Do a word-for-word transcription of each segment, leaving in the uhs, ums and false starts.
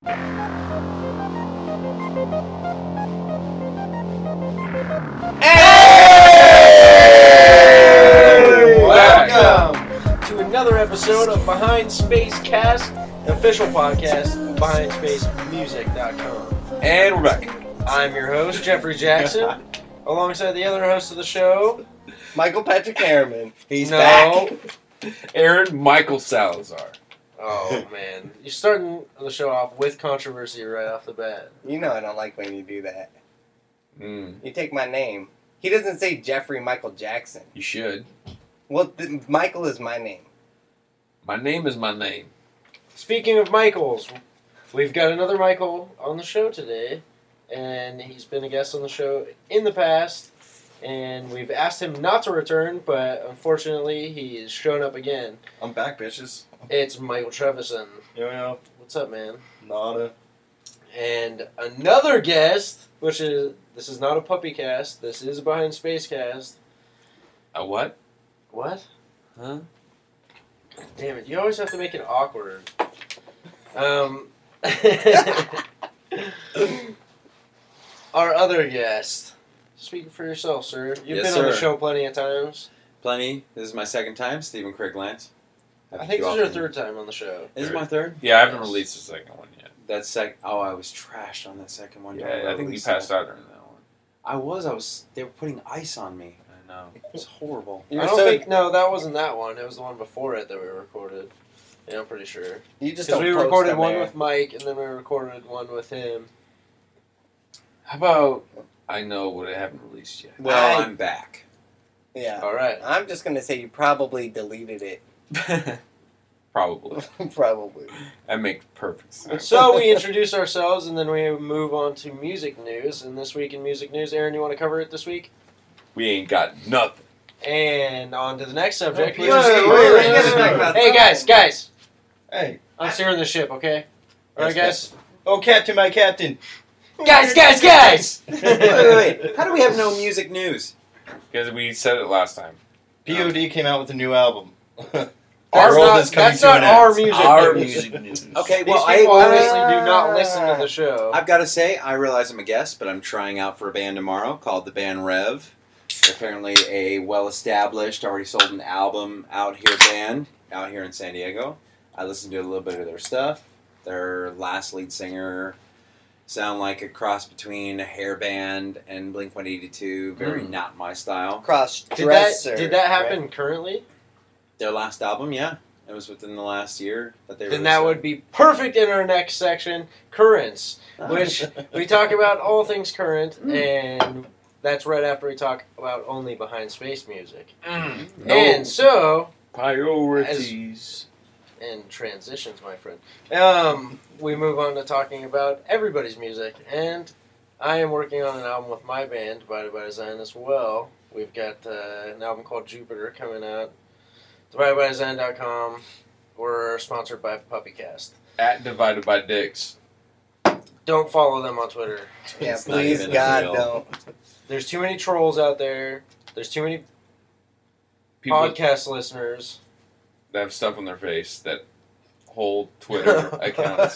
Hey! Welcome to another episode of Behind Space Cast, the official podcast of behind space music dot com. And we're back. I'm your host, Jeffrey Jackson, alongside the other host of the show, Michael Patrick Harriman. He's no. back. Aaron Michael Salazar. Oh, man. You're starting the show off with controversy right off the bat. You know I don't like when you do that. Mm, You take my name. He doesn't say Jeffrey Michael Jackson. you should. Well, th- Michael is my name. My name is my name. Speaking of Michaels, we've got another Michael on the show today, and he's been a guest on the show in the past, and we've asked him not to return, but unfortunately he is showing up again. I'm back, bitches. It's Michael Trevison. Yo, yo. What's up, man? Nada. And another guest, which is, this is not a puppy cast, this is a Behind Space Cast. A what? What? Huh? God damn it, you always have to make it awkward. Um, our other guest. Speaking for yourself, sir. You've Yes, been on the sir. show plenty of times. Plenty. This is my second time, Stephen Craig Lance. I think this is your third time on the show. This is my third? Yeah, I haven't Yes. released the second one yet. That's sec. Oh, I was trashed on that second one. Don't Yeah, I think you release passed that. out during that one. I was. I was. They were putting ice on me. I know. It was horrible. You're I don't so, think, no, that wasn't that one. It was the one before it that we recorded. Yeah, I'm pretty sure. You just Because don't we post recorded them one there. with Mike, and then we recorded one with him. How about I know what I haven't released yet? Well, I- I'm back. Yeah. All right. I'm just going to say you probably deleted it. Probably. Probably. That makes perfect sense. So we introduce ourselves, and then we move on to music news. And this week in music news, Aaron, you want to cover it this week? We ain't got nothing. And on to the next subject. Wait, which is- wait, wait, we gotta talk about Hey, guys, guys. Hey. I'm steering the ship, okay? All right, Yes, guys? Oh, Captain, my Captain. Guys, guys, guys! wait, wait, wait. How do we have no music news? Because we said it last time. P O D came out with a new album. The That's world not, is coming that's to not an our end. music Our news. music news. Okay, These well, people I, obviously do not listen to the show. I've got to say, I realize I'm a guest, but I'm trying out for a band tomorrow called the band Rev. They're apparently a well-established, already sold an album out here band out here in San Diego. I listened to a little bit of their stuff. Their last lead singer sound like a cross between a hair band and Blink one eighty-two. Very Mm. not my style. Cross Did that, dresser. did that happen currently? Their last album, yeah, it was within the last year that they. Then released that it. would be perfect in our next section, currents, which we talk about all things current, and that's right after we talk about only behind space music. No And so, priorities. and transitions, my friend. Um, we move on to talking about everybody's music, and I am working on an album with my band, Divided by Design, as well. We've got uh, an album called Jupiter coming out. divided by design dot com. We're sponsored by PuppyCast. At Divided by Dicks. Don't follow them on Twitter. Yeah, It's not please, even God, real. don't. There's too many trolls out there. There's too many People podcast listeners. that have stuff on their face that hold Twitter accounts.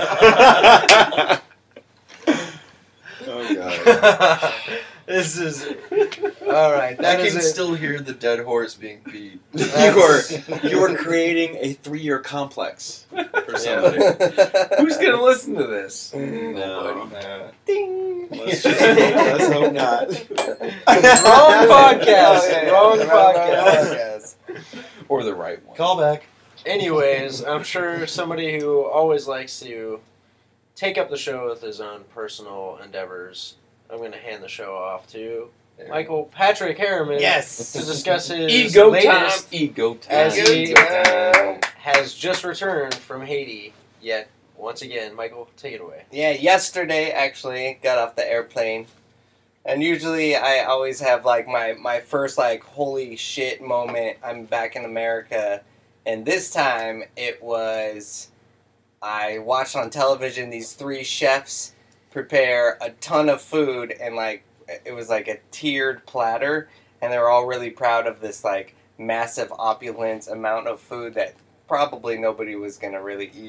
Oh god. This is all right. That I is can it. still hear the dead horse being beat. you are you are creating a three-year complex for somebody. Who's gonna listen to this? No. Nah. Ding. Let's, just, let's hope not. Wrong podcast. Oh, yeah, Wrong yeah. podcast. Or the right one. Call back. Anyways, I'm sure somebody who always likes to take up the show with his own personal endeavors. I'm going to hand the show off to Michael Patrick Harriman Yes. to discuss his Ego time. latest, Ego time. as he Ego time. has just returned from Haiti. Yet once again, Michael, take it away. Yeah, yesterday actually got off the airplane, and usually I always have like my my first like holy shit moment. I'm back in America, and this time it was I watched on television these three chefs prepare a ton of food, and like it was like a tiered platter, and they were all really proud of this like massive opulence amount of food that probably nobody was gonna really eat.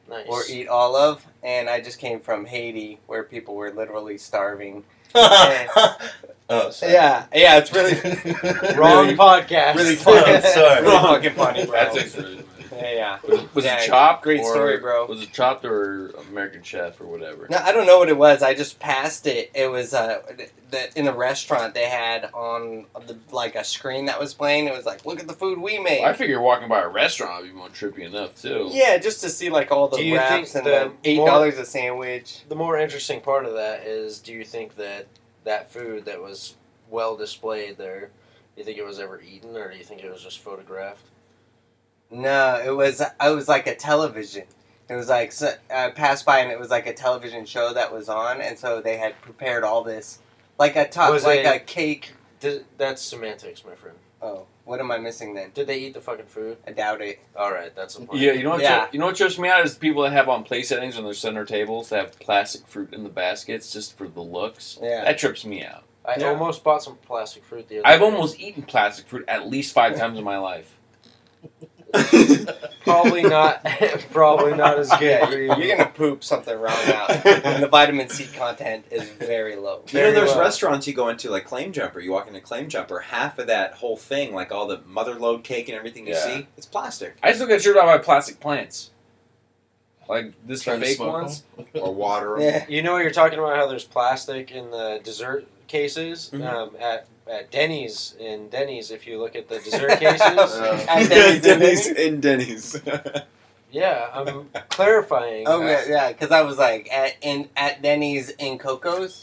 Nice. or eat all of. And I just came from Haiti, where people were literally starving. Oh, sorry. Yeah, yeah, it's really, Wrong really, podcast. really funny, sorry. really fucking funny, bro. That's actually. Yeah, yeah. Was, it- was Yeah, it chopped? great or story, bro. Was it chopped or American Chef or whatever? No, I don't know what it was. I just passed it. It was uh, that in a restaurant they had on the like a screen that was playing. It was like, look at the food we made. Well, I figure walking by a restaurant would be more trippy enough too. Yeah, just to see like all the Do you wraps think and the the eight more- dollars a sandwich. The more interesting part of that is, do you think that that food that was well displayed there, do you think it was ever eaten, or do you think it was just photographed? No, it was. It was like a television. It was like so, I passed by and it was like a television show that was on, and so they had prepared all this, like a top, Was like it- a cake. Did, that's semantics, my friend. Oh, what am I missing then? Did they eat the fucking food? I doubt it. All right, that's the point. Yeah, you know what? Yeah. tri- You know what trips me out is people that have on play settings on their center tables that have plastic fruit in the baskets just for the looks. Yeah. That trips me out. I Yeah. almost bought some plastic fruit the other I've day. almost eaten plastic fruit at least five times in my life. Probably not. Probably not as good Yeah, for you're, you. you're gonna poop something wrong out, and the vitamin C content is very low. You know, Very there's well. restaurants you go into, like Claim Jumper. You walk into Claim Jumper, half of that whole thing, like all the mother load cake and everything you Yeah. see, it's plastic I still get tripped out by plastic plants. Like this Trying to fake smoke ones. or water. Yeah. You know, you're talking about how there's plastic in the dessert cases Mhm. um, at at Denny's. In Denny's, if you look at the dessert cases, Uh, At Denny's, Denny's Denny's? in Denny's. yeah, I'm clarifying. Oh uh, yeah, yeah, because I was like at in at Denny's in Coco's.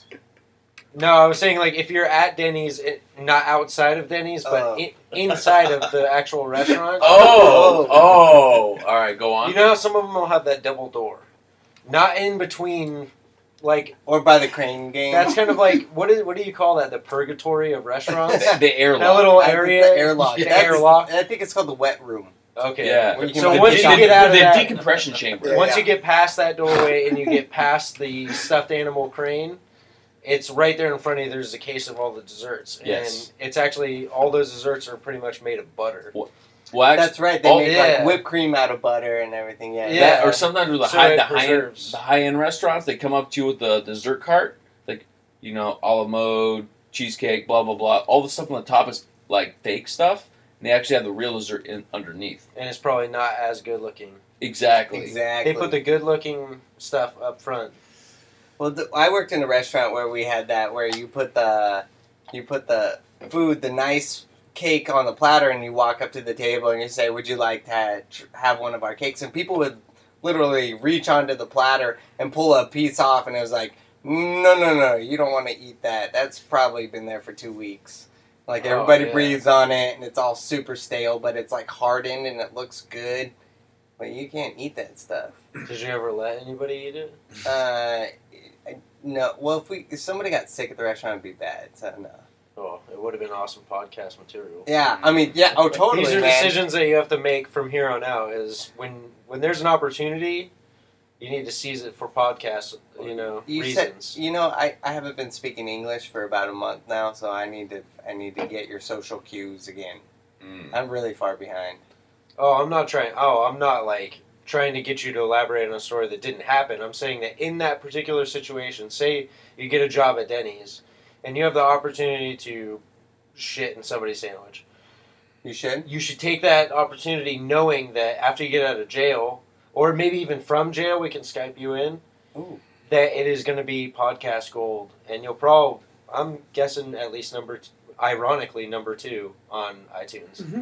No, I was saying like if you're at Denny's, it, not outside of Denny's, but Oh. in, inside of the actual restaurant. Oh, oh, all right, go on. You know, how some of them will have that double door, not in between. Like Or by the crane game. that's kind of like what is what do you call that? The purgatory of restaurants. the, the airlock. That little I think area, the airlock. the That's- airlock. I think it's called the wet room. Okay. Yeah. Where you can So put once the- you get out of the that, decompression chamber. Yeah. once you get past that doorway and you get past the stuffed animal crane, it's right there in front of you. There's a case of all the desserts, Yes. and it's actually all those desserts are pretty much made of butter. Well, actually, That's right. They Oh, make yeah. like whipped cream out of butter and everything. Yeah. Yeah. that, or sometimes with the So high, it the high end, preserves. the high end restaurants, they come up to you with the dessert cart, like you know, a la mode, cheesecake, blah blah blah. All the stuff on the top is like fake stuff, and they actually have the real dessert in, underneath. And it's probably not as good looking. Exactly. Exactly. They put the good looking stuff up front. Well, th- I worked in a restaurant where we had that, where you put the, you put the food, the nice cake on the platter, and you walk up to the table and you say, "Would you like to ha- tr- have one of our cakes?" And people would literally reach onto the platter and pull a piece off, and it was like, "No, no, no, you don't want to eat that. That's probably been there for two weeks." Like Oh, everybody yeah. breathes on it, and it's all super stale, but it's like hardened and it looks good. But you can't eat that stuff. Did you ever let anybody eat it? Uh, I, no. Well, if we if somebody got sick at the restaurant, it'd be bad. So no. Oh, it would have been awesome podcast material. Yeah, I mean, yeah. Oh, totally, These are man. decisions that you have to make from here on out. Is when when there's an opportunity, you need to seize it for podcast. You know, You said, reasons. you know, I, I haven't been speaking English for about a month now, so I need to I need to get your social cues again. Mm. I'm really far behind. Oh, I'm not trying. Oh, I'm not like trying to get you to elaborate on a story that didn't happen. I'm saying that in that particular situation, say you get a job at Denny's, and you have the opportunity to shit in somebody's sandwich. You should. You should take that opportunity knowing that after you get out of jail, or maybe even from jail, we can Skype you in, Ooh. that it is going to be podcast gold. And you'll probably, I'm guessing at least number, t- ironically, number two on iTunes. Mm-hmm.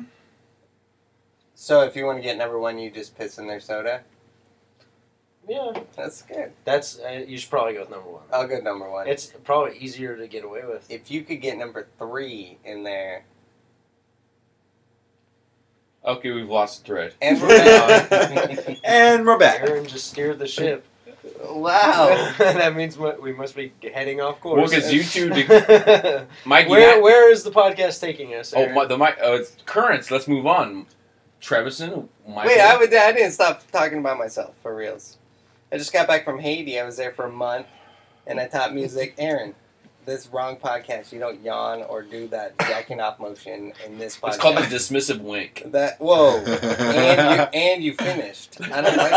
So if you want to get number one, you just piss in their soda. Yeah, That's good. that's, uh, you should probably go with number one. I'll go number one. It's probably easier to get away with. If you could get number three in there, Okay, we've lost the thread. and we're back. And we're back. Aaron just steered the ship. Wow. That means mu- we must be heading off course. Well, because you two, did, Mike, you where, had- where is the podcast taking us? oh, Aaron? my, the mic, oh, it's currents. Let's move on. Trevison, Michael. Wait, I would. I didn't stop talking about myself for reals. I just got back from Haiti. I was there for a month, and I taught music. Aaron, this wrong podcast. You don't yawn or do that jacking off motion in this podcast. It's called the dismissive wink. That whoa, and you and you finished. I don't like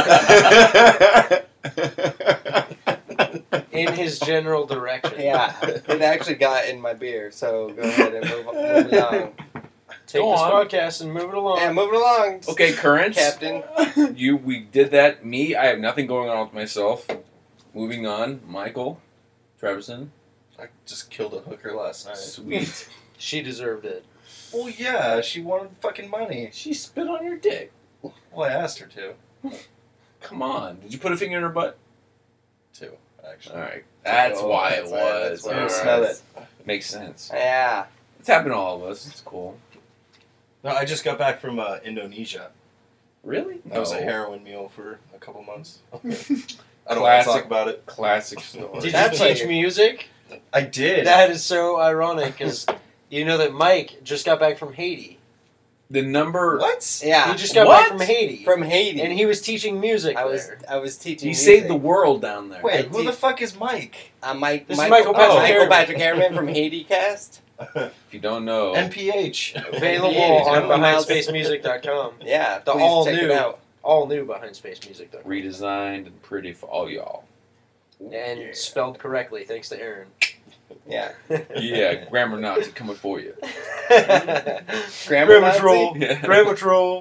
that. In his general direction. Yeah, it actually got in my beer. So go ahead and move, move it along. Take Go this on. podcast and move it along. Yeah, move it along. Okay, currents. Captain. You, we did that. Me, I have nothing going on with myself. Moving on, Michael, Trevisan, I just killed a hooker last night. sweet. She deserved it. Well, yeah, she wanted fucking money. She spit on your dick. Well, I asked her to. Come on. Did you put a finger in her butt? Too, actually. All right. That's Oh, why it that's why- was. that's why You it All was. right. smell it. Makes sense. Yeah. It's happened to all of us. It's cool. No, I just got back from uh, Indonesia. Really? That was a No. heroin meal for a couple months. I don't want to Classic. talk about it. Classic story. Did That's you teach like- music? I did. That is so ironic because you know that Mike just got back from Haiti. The number. What? Yeah. He just got What? back from Haiti. From Haiti. and he was teaching music I was there. I was teaching. He music. saved the world down there. Wait, I who the did- fuck is Mike? Uh, Mike, This is Michael, Michael Patrick Michael Harriman. Patrick Harriman from Haiti Cast. If you don't know, N P H. Available Yeah, on yeah. behind space music dot com. Yeah, The please all check new. it out. All new behind space music dot com. redesigned and pretty for all y'all. And Yeah. spelled correctly, thanks to Aaron. Yeah. Yeah, grammar Nazi coming for you. Grammar Grammar Nazi? troll. Yeah. Grammar troll.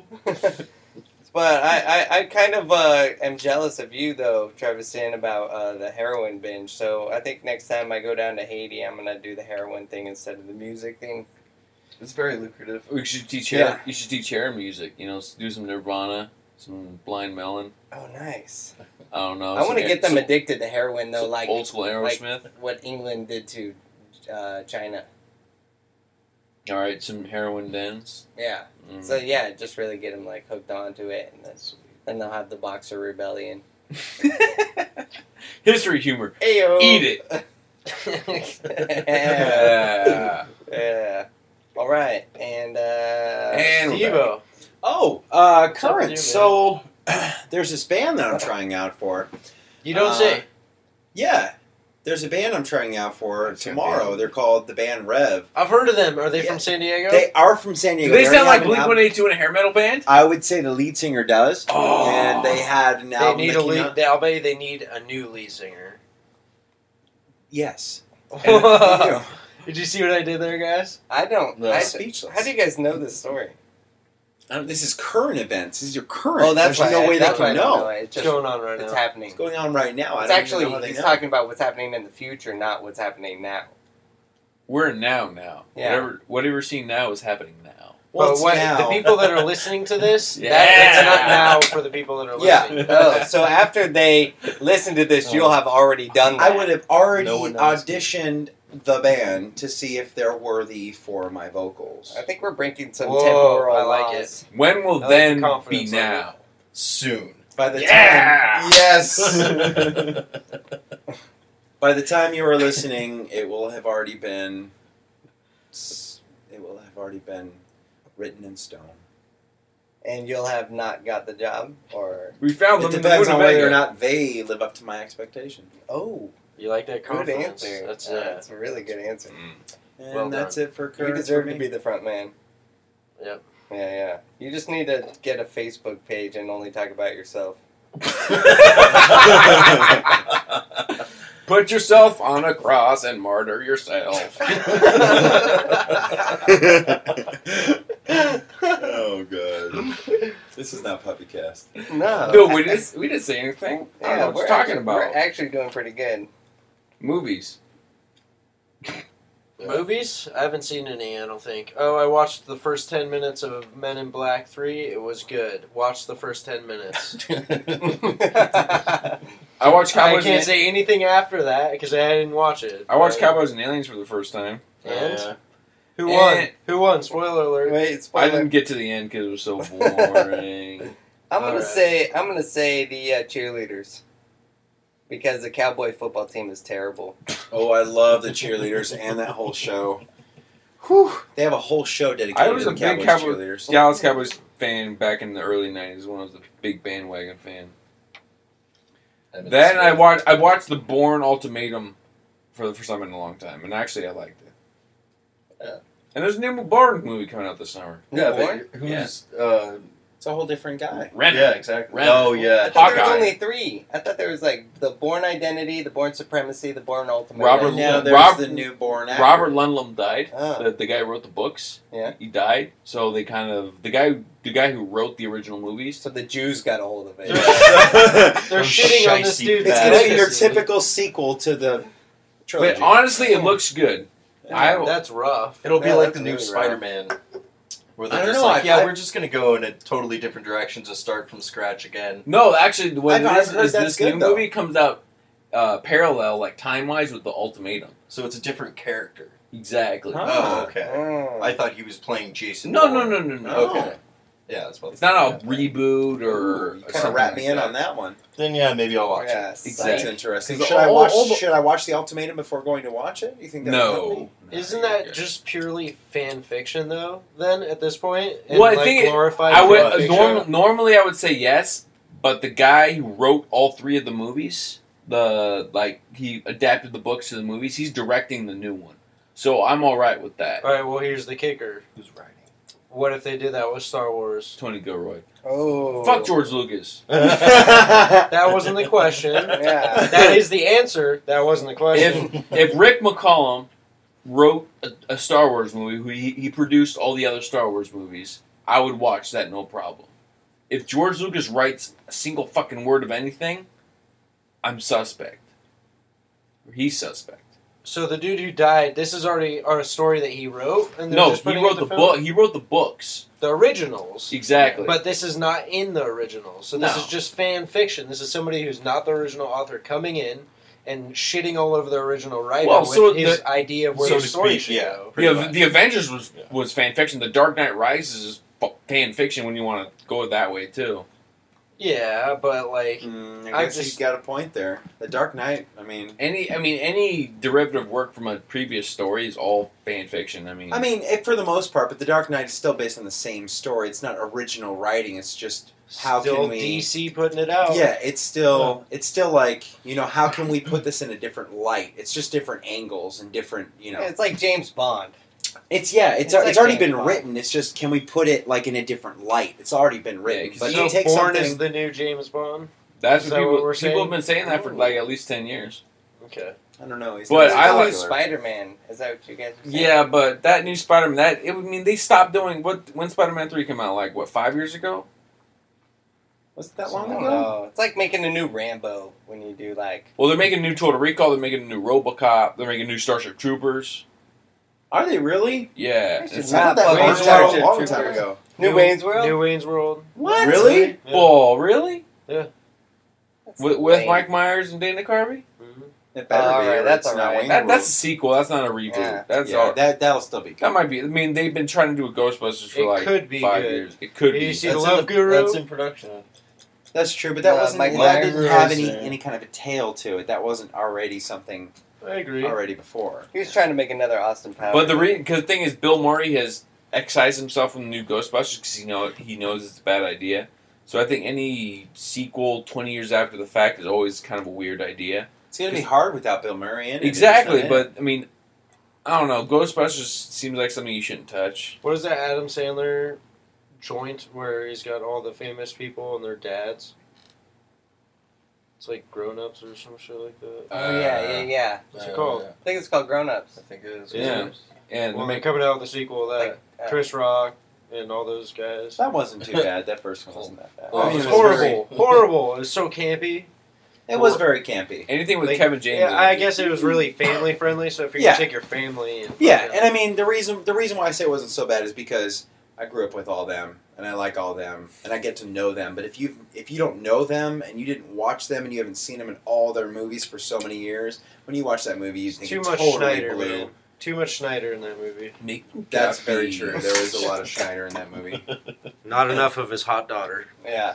But I, I, I kind of uh, am jealous of you, though, Trevisan, about uh, the heroin binge. So I think next time I go down to Haiti, I'm going to do the heroin thing instead of the music thing. It's very lucrative. We should teach Yeah. hair. You should teach hair music. You know, do some Nirvana, some Blind Melon. Oh, nice. I don't know. I want to some- get them some- addicted to heroin, though, some like old school like Aerosmith. what England did to uh, China. All right, some heroin dens. Yeah. Mm. So, yeah, just really get them, like, hooked onto it, and then, then they'll have the Boxer Rebellion. History humor. Ayo! Eat it. yeah. Yeah. Yeah. All right. And, uh... And we're Steve-O. Oh, uh, up with current. you, So there's this band that I'm trying out for. You don't Uh, say. Yeah, there's a band I'm trying out for It's a tomorrow. band. They're called the band Rev. I've heard of them. Are they Yeah. from San Diego? They are from San Do Diego. they already sound like have an Blink album- one eighty-two and a hair metal band? I would say the lead singer does. Oh. And they had an they album. need that a came lead. out- I'll bet you they need a new lead singer. Yes. Did you see what I did there, guys? I don't... No. I, Speechless. how do you guys know this story? Um, this is current events. These are current. Oh, that's There's why. no way that's they why I can don't know. know. It's What's just... going on right It's now? happening. What's going on right now? I It's don't actually... even know how they He's know. talking about what's happening in the future, not what's happening now. We're in now now. Yeah. Whatever whatever we're seeing now is happening now. Well, but it's what, now. the people that are listening to this, Yeah. that, that's not now for the people that are Yeah. listening. Oh, so after they listen to this, you'll have already done that. I would have already No one knows. auditioned the band to see if they're worthy for my vocals. I think we're breaking some Whoa, temporal I like laws. When will I like then the be confidence level. now? Soon. By the Yeah! time, yes. By the time you are listening, it will have already been. It will have already been written in stone. And you'll have not got the job, or We found It them in the depends Buena on whether Vega. or not they live up to my expectation. oh, You like that good confidence? answer. That's Uh, uh, that's a really good answer. And Well that's it for You current. deserve for to me. be the front man. Yep. Yeah, yeah. You just need to get a Facebook page and only talk about yourself. Put yourself on a cross and martyr yourself. Oh god. This is not PuppyCast. No, No, we didn't. We didn't say anything. I don't Yeah, know what we're you're talking actually, about. We're actually doing pretty good. Movies. Movies? I haven't seen any, I don't think. Oh, I watched the first ten minutes of Men in Black three. It was good. Watch the first ten minutes. I watched I Cowboys. can't and, say anything after that because I didn't watch it. I watched but- Cowboys and Aliens for the first time. And? Uh, Who won? and- Who won? Spoiler alert. Wait, I spoiler. didn't get to the end because it was so boring. I'm gonna Alright. say I'm gonna say the uh, cheerleaders because the Cowboy football team is terrible. Oh, I love the cheerleaders and that whole show. Whew. They have a whole show dedicated I was to a the big Cowboys Cowboy- cheerleaders. Dallas Cowboys fan back in the early nineties when I was a big bandwagon fan. Then I watched I watched the Bourne Ultimatum for the first time in a long time, and actually I liked it. Yeah. And there's a new Bourne movie coming out this summer. Yeah, Newborn? but who's? Uh, It's a whole different guy. Renner. yeah, exactly. Renner. Oh yeah. I thought there was Hawkeye. only three. I thought there was like the Bourne Identity, the Bourne Supremacy, the Bourne Ultimate. Robert And now Rob- there's the newborn actor. Robert Lundlum died. Oh. The, the guy who wrote the books. Yeah. He died. So they kind of the guy the guy who wrote the original movies. So the Jews got a hold of it. They're Those shitting on this shicey dude's It's bastards. going to be your legacy. typical sequel to the trilogy. But honestly, it looks good. I That's rough. It'll be Yeah, like that's the new really rough. Spider-Man, where they're I don't just know, like, I- yeah, I- we're just gonna go in a totally different direction to start from scratch again. no, actually, what I've- it is, I've heard is that's this good, new though. movie comes out uh, parallel, like time wise, with the Ultimatum. So it's a different character. Exactly. Huh. Oh, okay. Oh. I thought he was playing Jason. No, no, Bourne. no, no, no. Oh. Okay. Yeah, that's what. It's not a reboot or You kind something of wrap like me in that. on that one. Then yeah, maybe I'll watch Yeah, it. That's Exactly. interesting. 'Cause Should I all- watch? all the- should I watch the Ultimatum before going to watch it? You think that would help No. me? Isn't No, that you're just purely fan fiction, though? Then at this point, and, Well, I like, think it- glorified I would fan uh, fiction? norm, normally I would say yes, but the guy who wrote all three of the movies, the like he adapted the books to the movies. He's directing the new one, so I'm all right with that. All right. Well, here's the kicker. Who's writing? What if they did that with Star Wars? Tony Gilroy. Oh. Fuck George Lucas. That wasn't the question. Yeah. That is the answer. That wasn't the question. If if Rick McCollum wrote a, a Star Wars movie, who he, he produced all the other Star Wars movies, I would watch that no problem. If George Lucas writes a single fucking word of anything, I'm suspect. Or he's suspect. So the dude who died, this is already our story that he wrote, and they're No, just he putting wrote it the in book. film? He wrote the books. The originals. Exactly. But this is not in the originals. So this No. is just fan fiction. This is somebody who's not the original author coming in and shitting all over the original writer Well, with so his the- idea of where so the to story speak, should yeah. go. Pretty the, much. the Avengers was Yeah. was fan fiction. The Dark Knight Rises is fu- fan fiction when you want to go that way too. Yeah, but like, Mm, I I guess just- he's got a point there. The Dark Knight. I mean, Any, I mean, any derivative work from a previous story is all fan fiction. I mean, I mean, it, for the most part, but the Dark Knight is still based on the same story. It's not original writing. It's just how still can we? D C putting it out. Yeah, it's still it's still like, you know, how can we put this in a different light? It's just different angles and different, you know. It's like James Bond. It's yeah, it's It's it's, like already James been Bond. written. It's just, can we put it like in a different light? It's already been written. 'cause but So you take Bourne something. is the new James Bond. that's is what that people, what we're people saying? have been saying that for like at least ten years. Okay. I don't know. He's But not I as like- popular. Spider-Man. Is that what you guys are saying? Yeah, but that new Spider-Man, that it, I mean, they stopped doing what when Spider-Man three came out, like what five years ago? Was it that I long don't ago? know. It's like making a new Rambo when you do like. Well, they're making a new Total Recall. They're making a new RoboCop. They're making a new Starship Troopers. Are they really? Yeah, They should it's I thought that Wayne's long, World. time, long time Troopers. ago. New Wayne's World? New Wayne's World. What? Really? Yeah. Oh, really? That's With, with lame. Mike Myers and Dana Carvey? Mhm. It better Oh, be. alright, or that's it's not alright. Wayne's That, that's a World. sequel. That's not a reboot. Yeah. That's yeah, all. That, that that'll still be. Good. might be. I mean, they've been trying to do a Ghostbusters for It like could be five good. years. It could Did be. you see That's the Love in, Guru? That's in production. That's true, but that Uh, wasn't. Mike that Myers didn't have is, any uh, any kind of a tale to it. That wasn't already something I agree. already before. He was trying to make another Austin Powers. But the re- cause the thing is, Bill Murray has excised himself from the new Ghostbusters because he know he knows it's a bad idea. So I think any sequel twenty years after the fact is always kind of a weird idea. It's gonna be hard without Bill Murray in it. Exactly, isn't it? but I mean, I don't know. Ghostbusters seems like something you shouldn't touch. What is that Adam Sandler joint where he's got all the famous people and their dads? It's like Grown Ups or some shit like that. Oh, yeah, yeah, yeah. What's it called? I think it's called Grown Ups. I think it is. Yeah. And Well, they they're coming out with the sequel of that. Like, uh, Chris Rock and all those guys. that wasn't too bad. That first one wasn't that bad. Oh, I mean, it's it was horrible. horrible. It was so campy. Very, it was very campy. anything with Like, Kevin James. Yeah, in I it. guess it was really family friendly. So if you're Yeah. gonna take your family, and Yeah, and I mean the reason the reason why I say it wasn't so bad is because I grew up with all them and I like all them and I get to know them. But if you if you don't know them and you didn't watch them and you haven't seen them in all their movies for so many years, when you watch that movie, you think too it's much totally Schneider, blue. man. Too much Schneider in that movie. Make That's Gaffney. very true. There was a lot of Schneider in that movie. Not enough of his hot daughter. Yeah.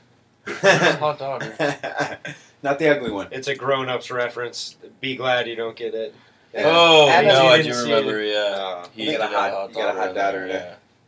Hot daughter. Not the ugly one. It's a grown ups reference. Be glad you don't get it. Yeah. Oh, Adam- no, you I didn't do see remember. it. Yeah, Uh, he you got a did hot- you got a hot daughter, Yeah.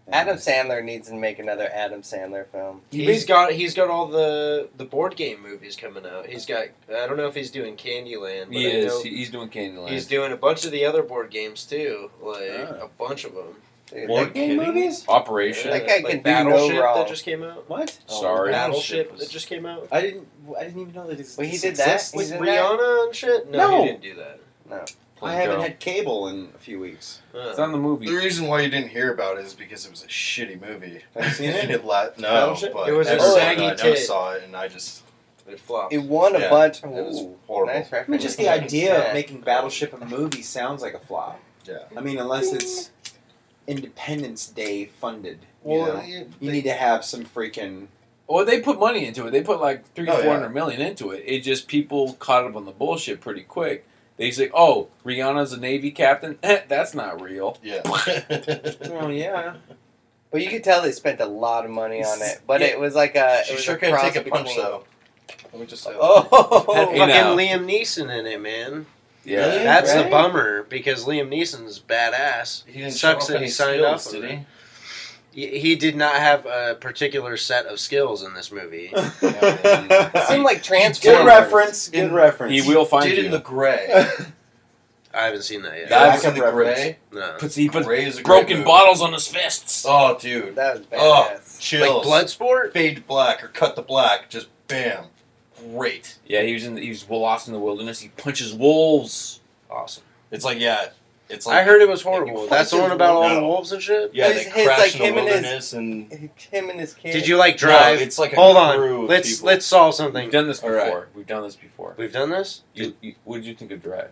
Adam Sandler needs to make another Adam Sandler film. He's got he's got all the the board game movies coming out. He's got I don't know if he's doing Candyland, but He I is. know He- He's doing Candyland. he's doing a bunch of the other board games too, like Ah. a bunch of them. Dude, Board that- game movies? Operation. That guy like can do Battleship no wrong. that just came out. What? Sorry. Battleship was- that just came out. I didn't. I didn't even know that. This, Well, he this did that. exists. He's With in that? Rihanna and shit. No, No. he didn't do that. I haven't had cable in a few weeks. Uh, It's on the movie. The reason why you didn't hear about it is because it was a shitty movie. Have you seen And it? it la- no, Battleship? but It was a everyone saggy I know tit. saw it, and I just it flopped. It won a Yeah, bunch. it was Ooh, horrible. nice I mean, just the reference. idea Yeah. of making Battleship a movie sounds like a flop. Yeah. I mean, unless it's Independence Day funded. You, Well, know? you- you need to have some freaking. Well, they put money into it. They put like three, Oh, four yeah. hundred million into it. It just people caught up on the bullshit pretty quick. They say, "Oh, Rihanna's a Navy captain." That's not real. Yeah. Oh yeah. But you could tell they spent a lot of money on it. But Yeah. it was like a. She it was sure a can cross take a punch between- though. Let me just say that. Oh, Had Hey, fucking now. Liam Neeson in it, man. Yeah, Really? That's the Right? bummer because Liam Neeson's badass. He didn't Sucks show that off he any signed skills, up did on he? He, he did not have a particular set of skills in this movie. it seemed like Transformers. Good reference. Good In- reference. he will find Did you. in the gray. I haven't seen that yet. That's Back in the a reference. gray. No. puts he puts Gray is a great broken movie. bottles on his fists. Oh, dude. That was Oh, badass. chills. Like Bloodsport? Fade to black or cut to black. Just bam. Great. Yeah, he was in. The, he was lost in the wilderness. He punches wolves. Awesome. It's like, yeah. It's like I heard it was horrible. you That's the punch one about all his- the no. wolves and shit? Yeah, His- they his, crash like, in the him and his- wilderness and Him and his kid. Did you like drive? No, it's like a Hold crew on. of Let's people. let's solve We've something. done this All before. right. We've done this before. We've done this? You, you, what did you think of Drive?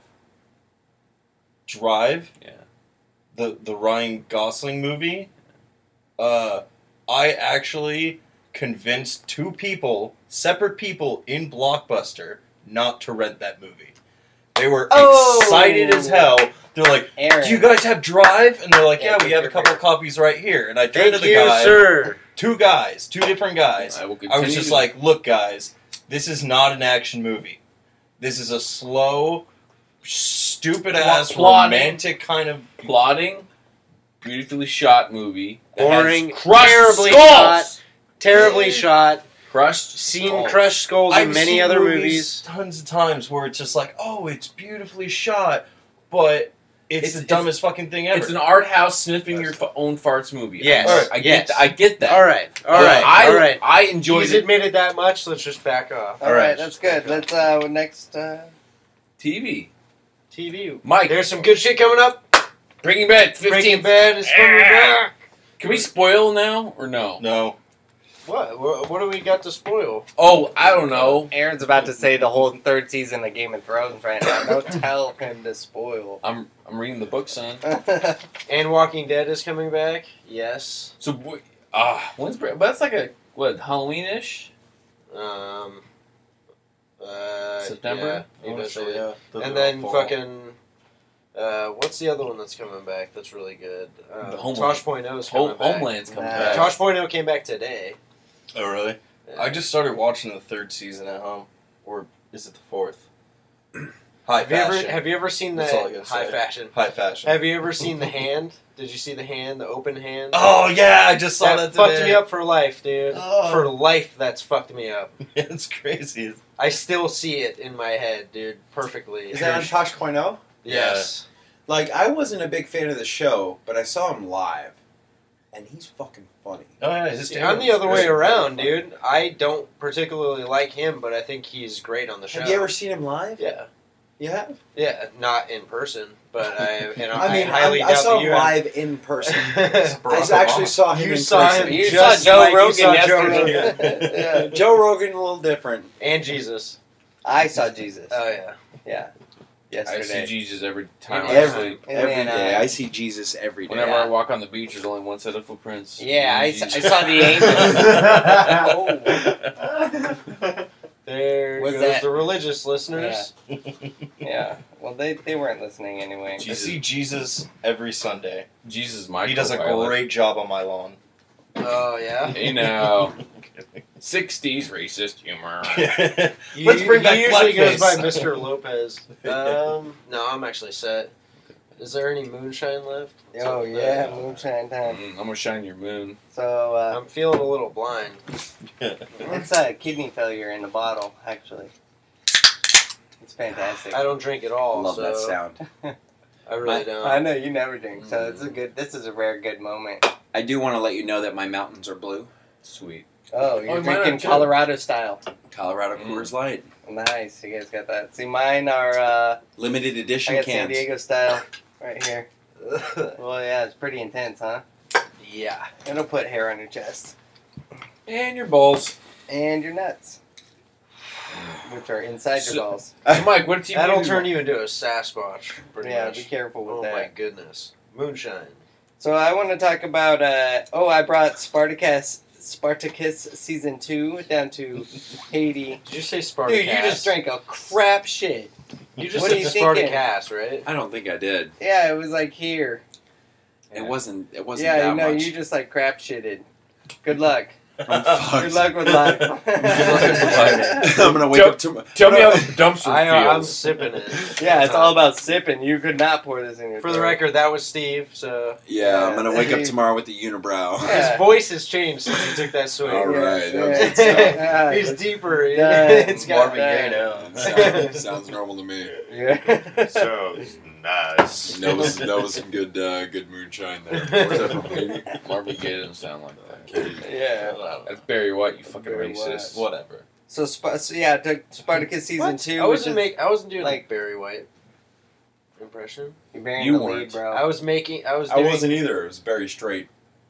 Drive. Yeah. The the Ryan Gosling movie. Uh, I actually convinced two people, separate people in Blockbuster, not to rent that movie. They were Oh! excited as hell. They're like, Aaron. "Do you guys have Drive?" And they're like, Yeah, "Yeah, we have a sure, couple sure. copies right here." And I turned Thank to the you, guy, sir. two guys, two different guys. I will I continue was just to- like, "Look, guys, this is not an action movie. This is a slow, stupid ass, Plotting. romantic kind of." plotting, beautifully shot movie. that has Boring, crushed terribly skulls! shot. Terribly shot. Crushed. Seen skulls. crushed skulls I've in many seen other movies, movies. tons of times where it's just like, oh, it's beautifully shot, but it's, It's- the it's- dumbest fucking thing ever. It's an art house sniffing your f- own farts movie. Yes. I, Alright, I get. yes. th- I get that. All right. All Yeah, right. I, all right. I enjoyed He's it. admitted that much. Let's just back off. All right, Alright. that's good. Let's uh next. Uh, T V. T V. Mike, There's some good shit coming up. Breaking Bad Breaking fifteen. Bad is coming back. Can we spoil now or no? no. What? What? What do we got to spoil? Oh, I don't know. Aaron's about to say the whole third season of Game of Thrones right now. Don't tell him to spoil. I'm I'm reading the book, son. And Walking Dead is coming back. Yes. So, boy- ah, when's Bre- but that's like a what Halloween-ish? Um. Uh, September? Yeah, I wanna say, eventually. yeah, they'll And do then a fall. fucking. Uh, what's the other one that's coming back? That's really good. Uh, The Homeland. Tosh Point oh is coming Home, back. Homeland's coming Nah. back. Tosh Point oh came back today. Oh, really? Yeah. I just started watching the third season at home. Or is it the fourth? High Have you ever fashion. have you ever seen That's that all I gotta high say. fashion? High fashion. Have you ever seen the hand? Did you see the hand, the open hand? Oh, yeah, I just saw that that, fucked today. me up for life, dude. Oh. For life, that's fucked me up. It's crazy. I still see it in my head, dude, perfectly. Is that on Tosh Point oh? Yes. Like, I wasn't a big fan of the show, but I saw him live, and he's fucking funny. Oh, yeah, his See, I'm the other Very way around, funny. dude. I don't particularly like him, but I think he's great on the show. Have you ever seen him live? Yeah. You have? Yeah, not in person, but I. And I mean, I highly I, I doubt saw that you him have. live in person. Barack I actually Obama. saw him You in saw person. him You just saw Joe like you Rogan saw Joe yesterday. Rogan. Yeah. Joe Rogan a little different. And Jesus. I saw Jesus. Oh yeah. Yeah. I see Yesterday. Jesus every time I Every sleep. And every then, day, uh, I see Jesus every day. Whenever Yeah. I walk on the beach, there's only one set of footprints. Yeah, I, Jesus. I saw the angel. There Was goes that- the religious listeners. Yeah. Well, they, they weren't listening anyway. I see Jesus every Sunday. Jesus, my He does a great job on my lawn. Oh yeah. Hey now, sixties racist humor. Let's bring back He usually blackface. goes by Mister Lopez. Um, no, I'm actually set. Is there any moonshine left? Oh Something yeah, that- moonshine time. Mm, I'm gonna shine your moon. So uh, I'm feeling a little blind. it's a kidney failure in the bottle, actually. It's fantastic. I don't drink at all. Love so that sound. I really I- don't. I know you never drink, so it's a good. This is a rare good moment. I do want to let you know that my mountains are blue. Sweet. Oh, you're Oh, mine are drinking too. Colorado style. Colorado Mm. Coors Light. Nice, you guys got that. See, mine are. Uh, Limited I edition got San cans. Diego style right here. Well, yeah, it's pretty intense, huh? yeah. It'll put hair on your chest And your balls. and your nuts, which are inside So- your balls. So Mike, what did you That'll do? turn you into a Sasquatch, pretty Yeah, much. be careful with Oh that. my goodness. Moonshine. So I want to talk about. Uh, oh, I brought Spartacus, Spartacus season two down to Haiti. Did you say Spartacus? Dude, you just drank a crap shit. You just What said are you thinking? Spartacus, right? I don't think I did. Yeah, it was like here. It wasn't. It wasn't Yeah, that you know, much. you just like crap shitted. Good luck. I'm fucked. Good luck with life. I'm gonna wake Tell- up tomorrow. Tell me how the dumpster I, uh, I'm feels. sipping it. Yeah, it's all about sipping. You could not pour this in your For the throat. record, that was Steve, so Yeah, I'm gonna wake up Yeah. tomorrow with the unibrow. Yeah. his voice has changed since he took that swing. All right, Yeah, that was yeah. good stuff. Yeah, He's it's- deeper. Yeah. It's got Marvin that. Gaye now. sounds, sounds normal to me. Yeah. Sounds nice. That was that was some good uh, good moonshine there. Where's that from? Haiti? Marvin Gaye doesn't sound like that. Yeah. That's Barry White, you fucking Barry racist. Whatever. So, Sp- so yeah, to Spartacus season What? two. I which wasn't is, make. I wasn't doing like- like Barry White impression. You're bearing You the weren't. lead, bro. I was making. I was. I Doing, wasn't either. It was very straight.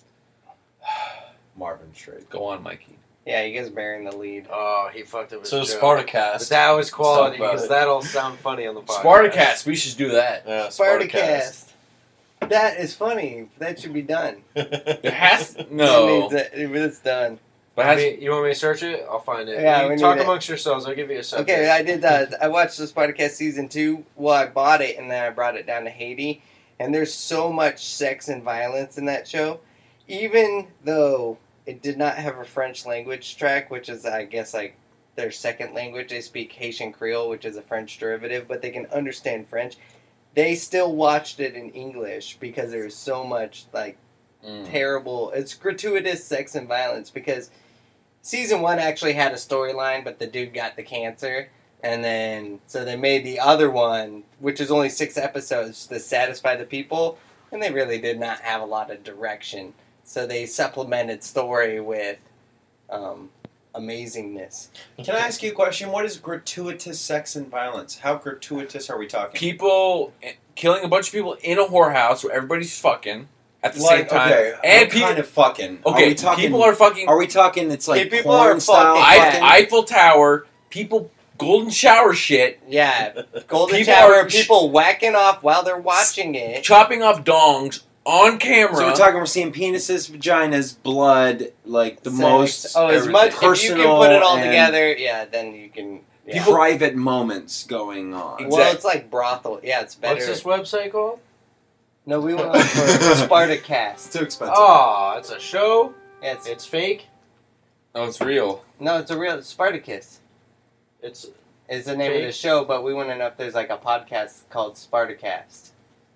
Marvin straight. Go on, Mikey. Yeah, you guys bearing the lead. Oh, he fucked up his So joke. But Spartacus. that was quality about because it. that'll sound funny on the podcast. Spartacus, we should do that. Yeah, Spartacus. That is funny. That should be done. It has It no. needs it. It's done. But I has, mean, you want me to search it? I'll find it. Yeah, You we need talk it. amongst yourselves. I'll give you a subject. Okay, I did that. I watched the Spartacus season two. Well, I bought it and then I brought it down to Haiti. And there's so much sex and violence in that show. Even though it did not have a French language track, which is, I guess, like their second language. They speak Haitian Creole, which is a French derivative, but they can understand French. They still watched it in English because there's so much, like, Mm. terrible. It's gratuitous sex and violence because season one actually had a storyline, but the dude got the cancer, and then so they made the other one, which is only six episodes, to satisfy the people, and they really did not have a lot of direction. So they supplemented story with um, amazingness. Can I ask you a question? What is gratuitous sex and violence? How gratuitous are we talking? people killing a bunch of people in a whorehouse where everybody's fucking at the Like, same time. okay, and what people, kind of fucking? okay, are we talking? people are fucking. Are we talking? It's like Okay, people porn are style. fucking- Eiffel, fucking? Eiffel Tower, people, golden shower shit, Yeah, golden People shower, are- people whacking off while they're watching it. chopping off dongs on camera. So we're talking. We're seeing penises, vaginas, blood, like the Sex. most. Oh, as everything. much if you can personal put it all and together, yeah, then you can. Yeah. private moments going on. Exactly. Well, it's like brothel. Yeah, it's better. What's this website called? No, we went on for Spartacast. It's too expensive. Oh, it's a show. Yeah, it's, It's fake. oh, it's real. no, it's a real Spartacus. It's Is the name of the Fake? show, but we want to know if there's like a podcast called Spartacast.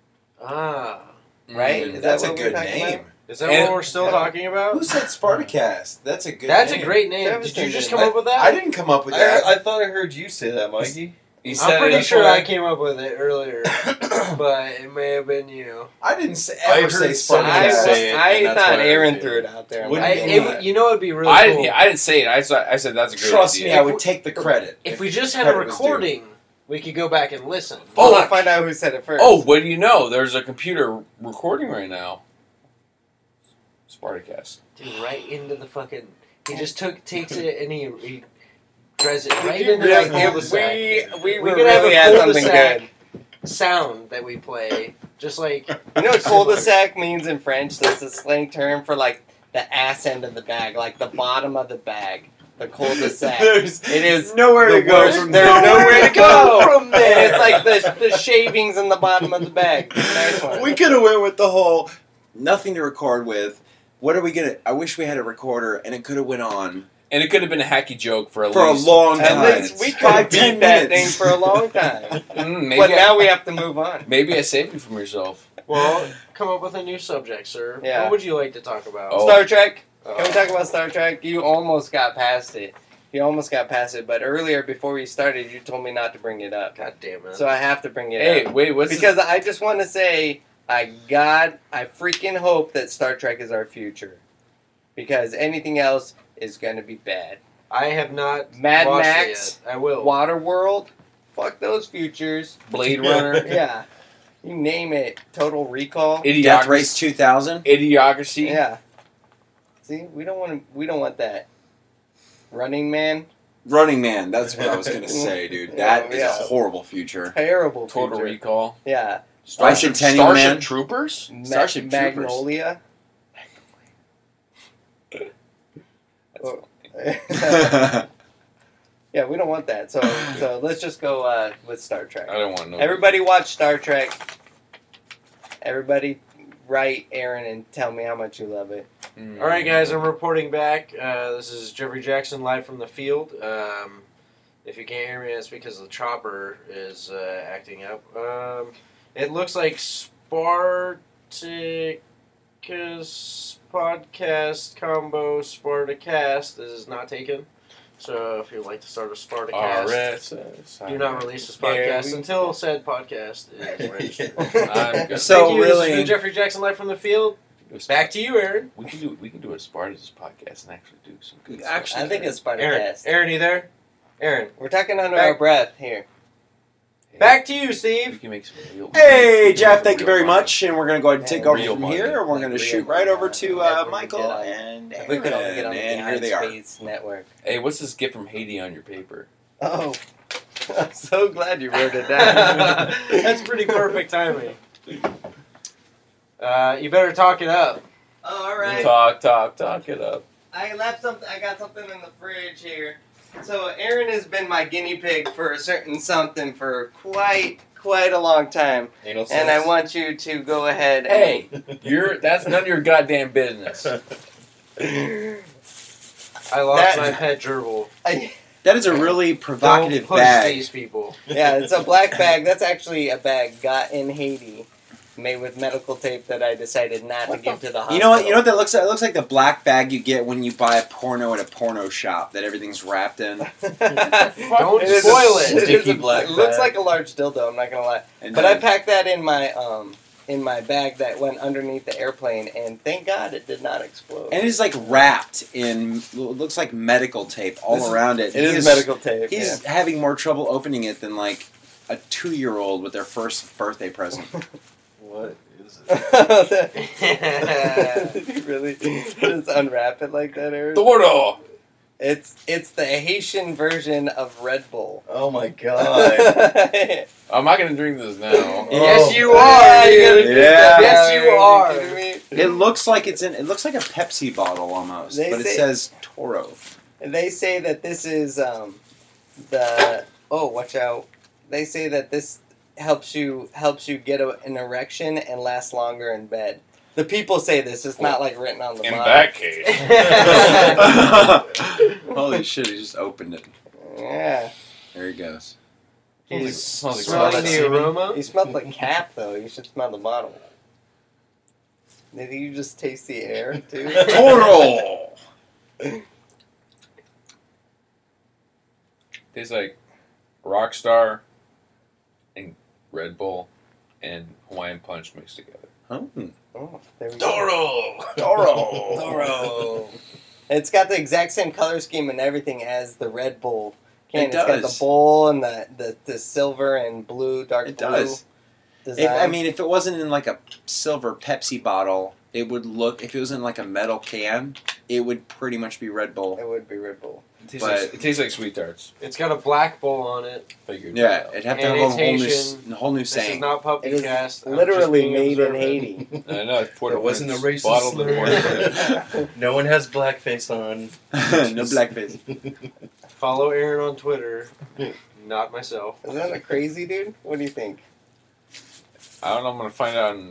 ah. Right? Mm. Is That's that a what good we're talking name. about? Is that And- what we're still Yeah. talking about? Who said Spartacast? That's a good. That's name. a great name. Travis Did you did just it. come up with that? I didn't come up with that. I, I thought I heard you say that, Mikey. He said I'm pretty it- sure I came up with it earlier, but it may have been you. I didn't say, I ever heard say someone I, Spartacast. say it, I and that's thought why I Aaron did threw it. it out there. Wouldn't I, be it, that. you know, it'd be really I cool. didn't. I didn't say it. I said. I said that's a great Trust idea. me, I would take the credit. if we just had a credit was due. recording, we could go back and listen. Oh, Fuck. we'll find out who said it first. Oh, what do you know? There's a computer recording right now. Spartacast. Dude, right into the fucking. He just took takes it and he, he drives it right You into really- that cul-de-sac. we, we, We were could have really a had something cul-de-sac. good. sound that we play, just like You know what cul-de-sac means in French? That's a slang term for like the ass end of the bag, like the bottom of the bag. The cul-de-sac. There's It is nowhere the to go worst- from there's there. nowhere to go from there. And it's like the, the shavings in the bottom of the bag. Nice one. We could have went with the whole nothing to record with. What are we gonna? I wish we had a recorder and it could have went on And it could have been a hacky joke for at For a least long At time. least we Five, could ten beat that minutes. thing for a long time. Mm, maybe But I, now we have to move on. maybe I saved you from yourself. Well, come up with a new subject, sir. Yeah. What would you like to talk about? Oh. Star Trek. Oh. Can we talk about Star Trek? You almost got past it. You almost got past it, but earlier before we started, you told me not to bring it up. God damn it. So I have to bring it Hey, up. wait, what's Because I just want to say, I God, I freaking hope that Star Trek is our future. Because anything else is going to be bad. I have not Mad watched Max, it yet. I will. Waterworld, fuck those futures. this? Blade Runner? Yeah. You name it. Total Recall. Death Idiocracy? Race two thousand. Idiocracy? Yeah. See, we don't want to, we don't want that. Running Man, Running Man. That's what I was gonna say, dude. That is Yeah. a horrible future. terrible Total future. Recall? Yeah. Starship, Bicentennial Starship Man. Troopers? Ma- Starship Troopers. Magnolia. Oh. Yeah, we don't want that. So, so let's just go uh, with Star Trek. I don't want no. Everybody watch Star Trek. Everybody write Aaron and tell me how much you love it. Mm. All right, guys, I'm reporting back. Uh, this is Jeffrey Jackson live from the field. Um, if you can't hear me, it's because the chopper is uh, acting up. Um, it looks like Spartacus podcast combo Spartacast is not taken. So if you'd like to start a Spartacast, R S S. do not release this Yeah, podcast we- until said podcast is registered. I'm good. So Thank you. This has really- been Jeffrey Jackson live from the field. Back to you, Aaron. We can do we can do a Spartacus podcast and actually do some good stuff. Actually, I think it's Aaron, Spartacast. Aaron, you there? Aaron, We're talking under Back- our breath here. back to you, We Steve. can make some real. Hey, Jeff, thank you real very money. much. And we're going to go ahead and take Yeah, over real from money. here. And we're Like going to real shoot right money. over to Like uh, we Michael get on- and If we could only get Aaron. on the And here Behind they are. Space Network. Hey, what's this gift from Haiti on your paper? Oh, I'm so glad you wrote it down. That's pretty perfect timing. Uh, you better talk it up. All right. Talk, talk, talk it up. I left something. I got something in the fridge here. So Aaron has been my guinea pig for a certain something for quite quite a long time, Anal and I sex. want you to go ahead. Hey, you're that's none of your goddamn business. And, I lost That- my pet gerbil. I, That is a really provocative Don't push bag. these people. yeah, it's a black bag. That's actually a bag got in Haiti, made with medical tape that I decided not to give to the hospital. You know what? You know what that looks like? It looks like the black bag you get when you buy a porno at a porno shop that everything's wrapped in. Don't It is a- spoil it. is Sticky a- black It looks bag. like a large dildo. I'm not gonna lie. And But I then- packed that in my um in my bag that went underneath the airplane, and thank God it did not explode. and it's like wrapped in it looks like medical tape all This is- around it. it is He's- medical tape. He's having more trouble opening it than like a two-year-old with their first birthday present. What is it? yeah. Did you really just unwrap it like that, Aaron? Tordo. It's it's the Haitian version of Red Bull. Oh my god. I'm not gonna drink this now. Yes, you Yeah, are. you gotta dude. drink Yeah. that Yes, now, you Aaron. are. kidding me? It looks like it's in. It looks like a Pepsi bottle almost, They but it say- says Toro. They say that this is um, the oh, watch out! They say that this helps you helps you get a, an erection and last longer in bed. The people say this. It's not like written on the In bottle. that case, Holy shit! He just opened it. Yeah, There he goes. he's smells like Smelling smells the like aroma. he smelled like cap though. You should smell the bottle. Did you just taste the air too? Toro. tastes like Rockstar and Red Bull and Hawaiian Punch mixed together. Oh. Oh, there we go. Toro. Toro. Toro. It's got the exact same color scheme and everything as the Red Bull can. It It's got does. the bowl and the, the, the silver and blue, dark It blue does. design. If, I mean, if it wasn't in like a silver Pepsi bottle, it would look. If it was in like a metal can, it would pretty much be Red Bull. it would be Red Bull. It tastes, But- like, it tastes like sweet tarts. It's got a black bowl on it. Figured Yeah, that out. it'd have to And have a it's whole new, Haitian. s- whole new This is saying. not puppy It is cast. I'm Literally just being made in observant. Haiti. I know. It's Puerto It wasn't a Prince. racist Bottled in slur. Puerto Prince. No one has blackface on. no blackface. Follow Aaron on Twitter. Not myself. Isn't that crazy, dude? What do you think? I don't know. I'm gonna find out in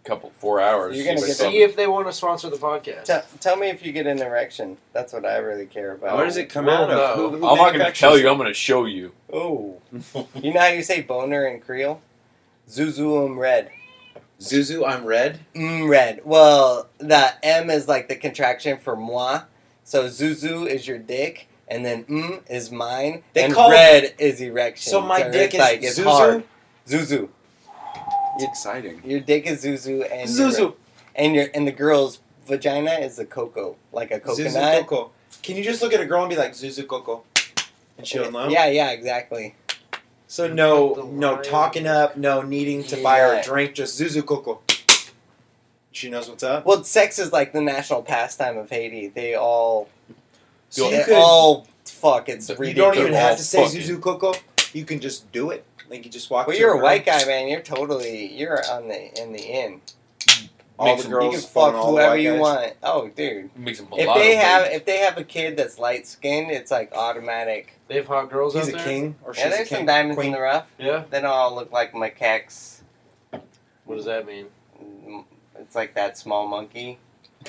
couple four hours. You're gonna See get what's See if they want to sponsor the podcast. Tell, tell me if you get an erection. That's what I really care about. What does it come Well, out of? no. Who, who I'm not going to manufactures tell it? you. I'm going to show you. Oh. You know how you say boner in Creole? Zuzu um red. Zuzu, I'm red. Mm red. Well, the M is like the contraction for moi. So Zuzu is your dick, and then mm is mine, They and call- red is erection. So my dick it's is like it's Zuzu? hard. Zuzu. It's exciting. Your dick is Zuzu, and Zuzu. Your, and your and the girl's vagina is a cocoa, like a coconut. Zuzu Coco. Can you just look at a girl and be like Zuzu Coco, and she'll know? Yeah, yeah, exactly. So no, The no line. talking up, no needing to buy her Yeah. a drink. Just Zuzu Coco. She knows what's up. Well, sex is like the national pastime of Haiti. They all, So they you could. all fuck. It's you ridiculous. don't even They're have all to say fucking- Zuzu Coco. You can just do it. Like you just walk. Well, to you're a girl. white guy, man. You're totally, you're on the in the in. All Makes the them- girls. You can phone fuck all the whoever white you guys. want. Oh, dude. Makes them If mulatto they have, baby. if they have a kid that's light skinned, it's like automatic. They have hot girls He's out a there. king, or she's Yeah, a there's king. some diamonds Queen. in the rough. Yeah. They don't all look like macaques. What does that mean? Mm, It's like that small monkey.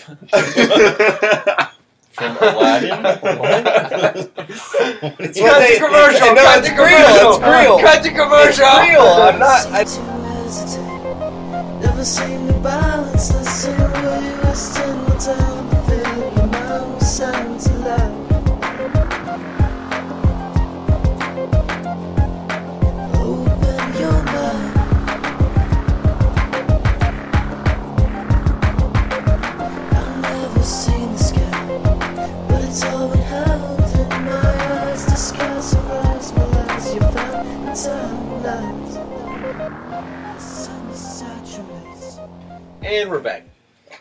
From Aladdin? It's Cut what they- the commercial. No, cut it's the real, commercial. it's real. Cut the commercial. It's real. I'm not. I, Never seem to balance the same way. Wasting my time. I feel your mind was silence aloud. Open your mind. I've never seen the sky, but it's all been held in my eyes. The sky surprised my lies. You found time lies. The sun saturates. And we're back.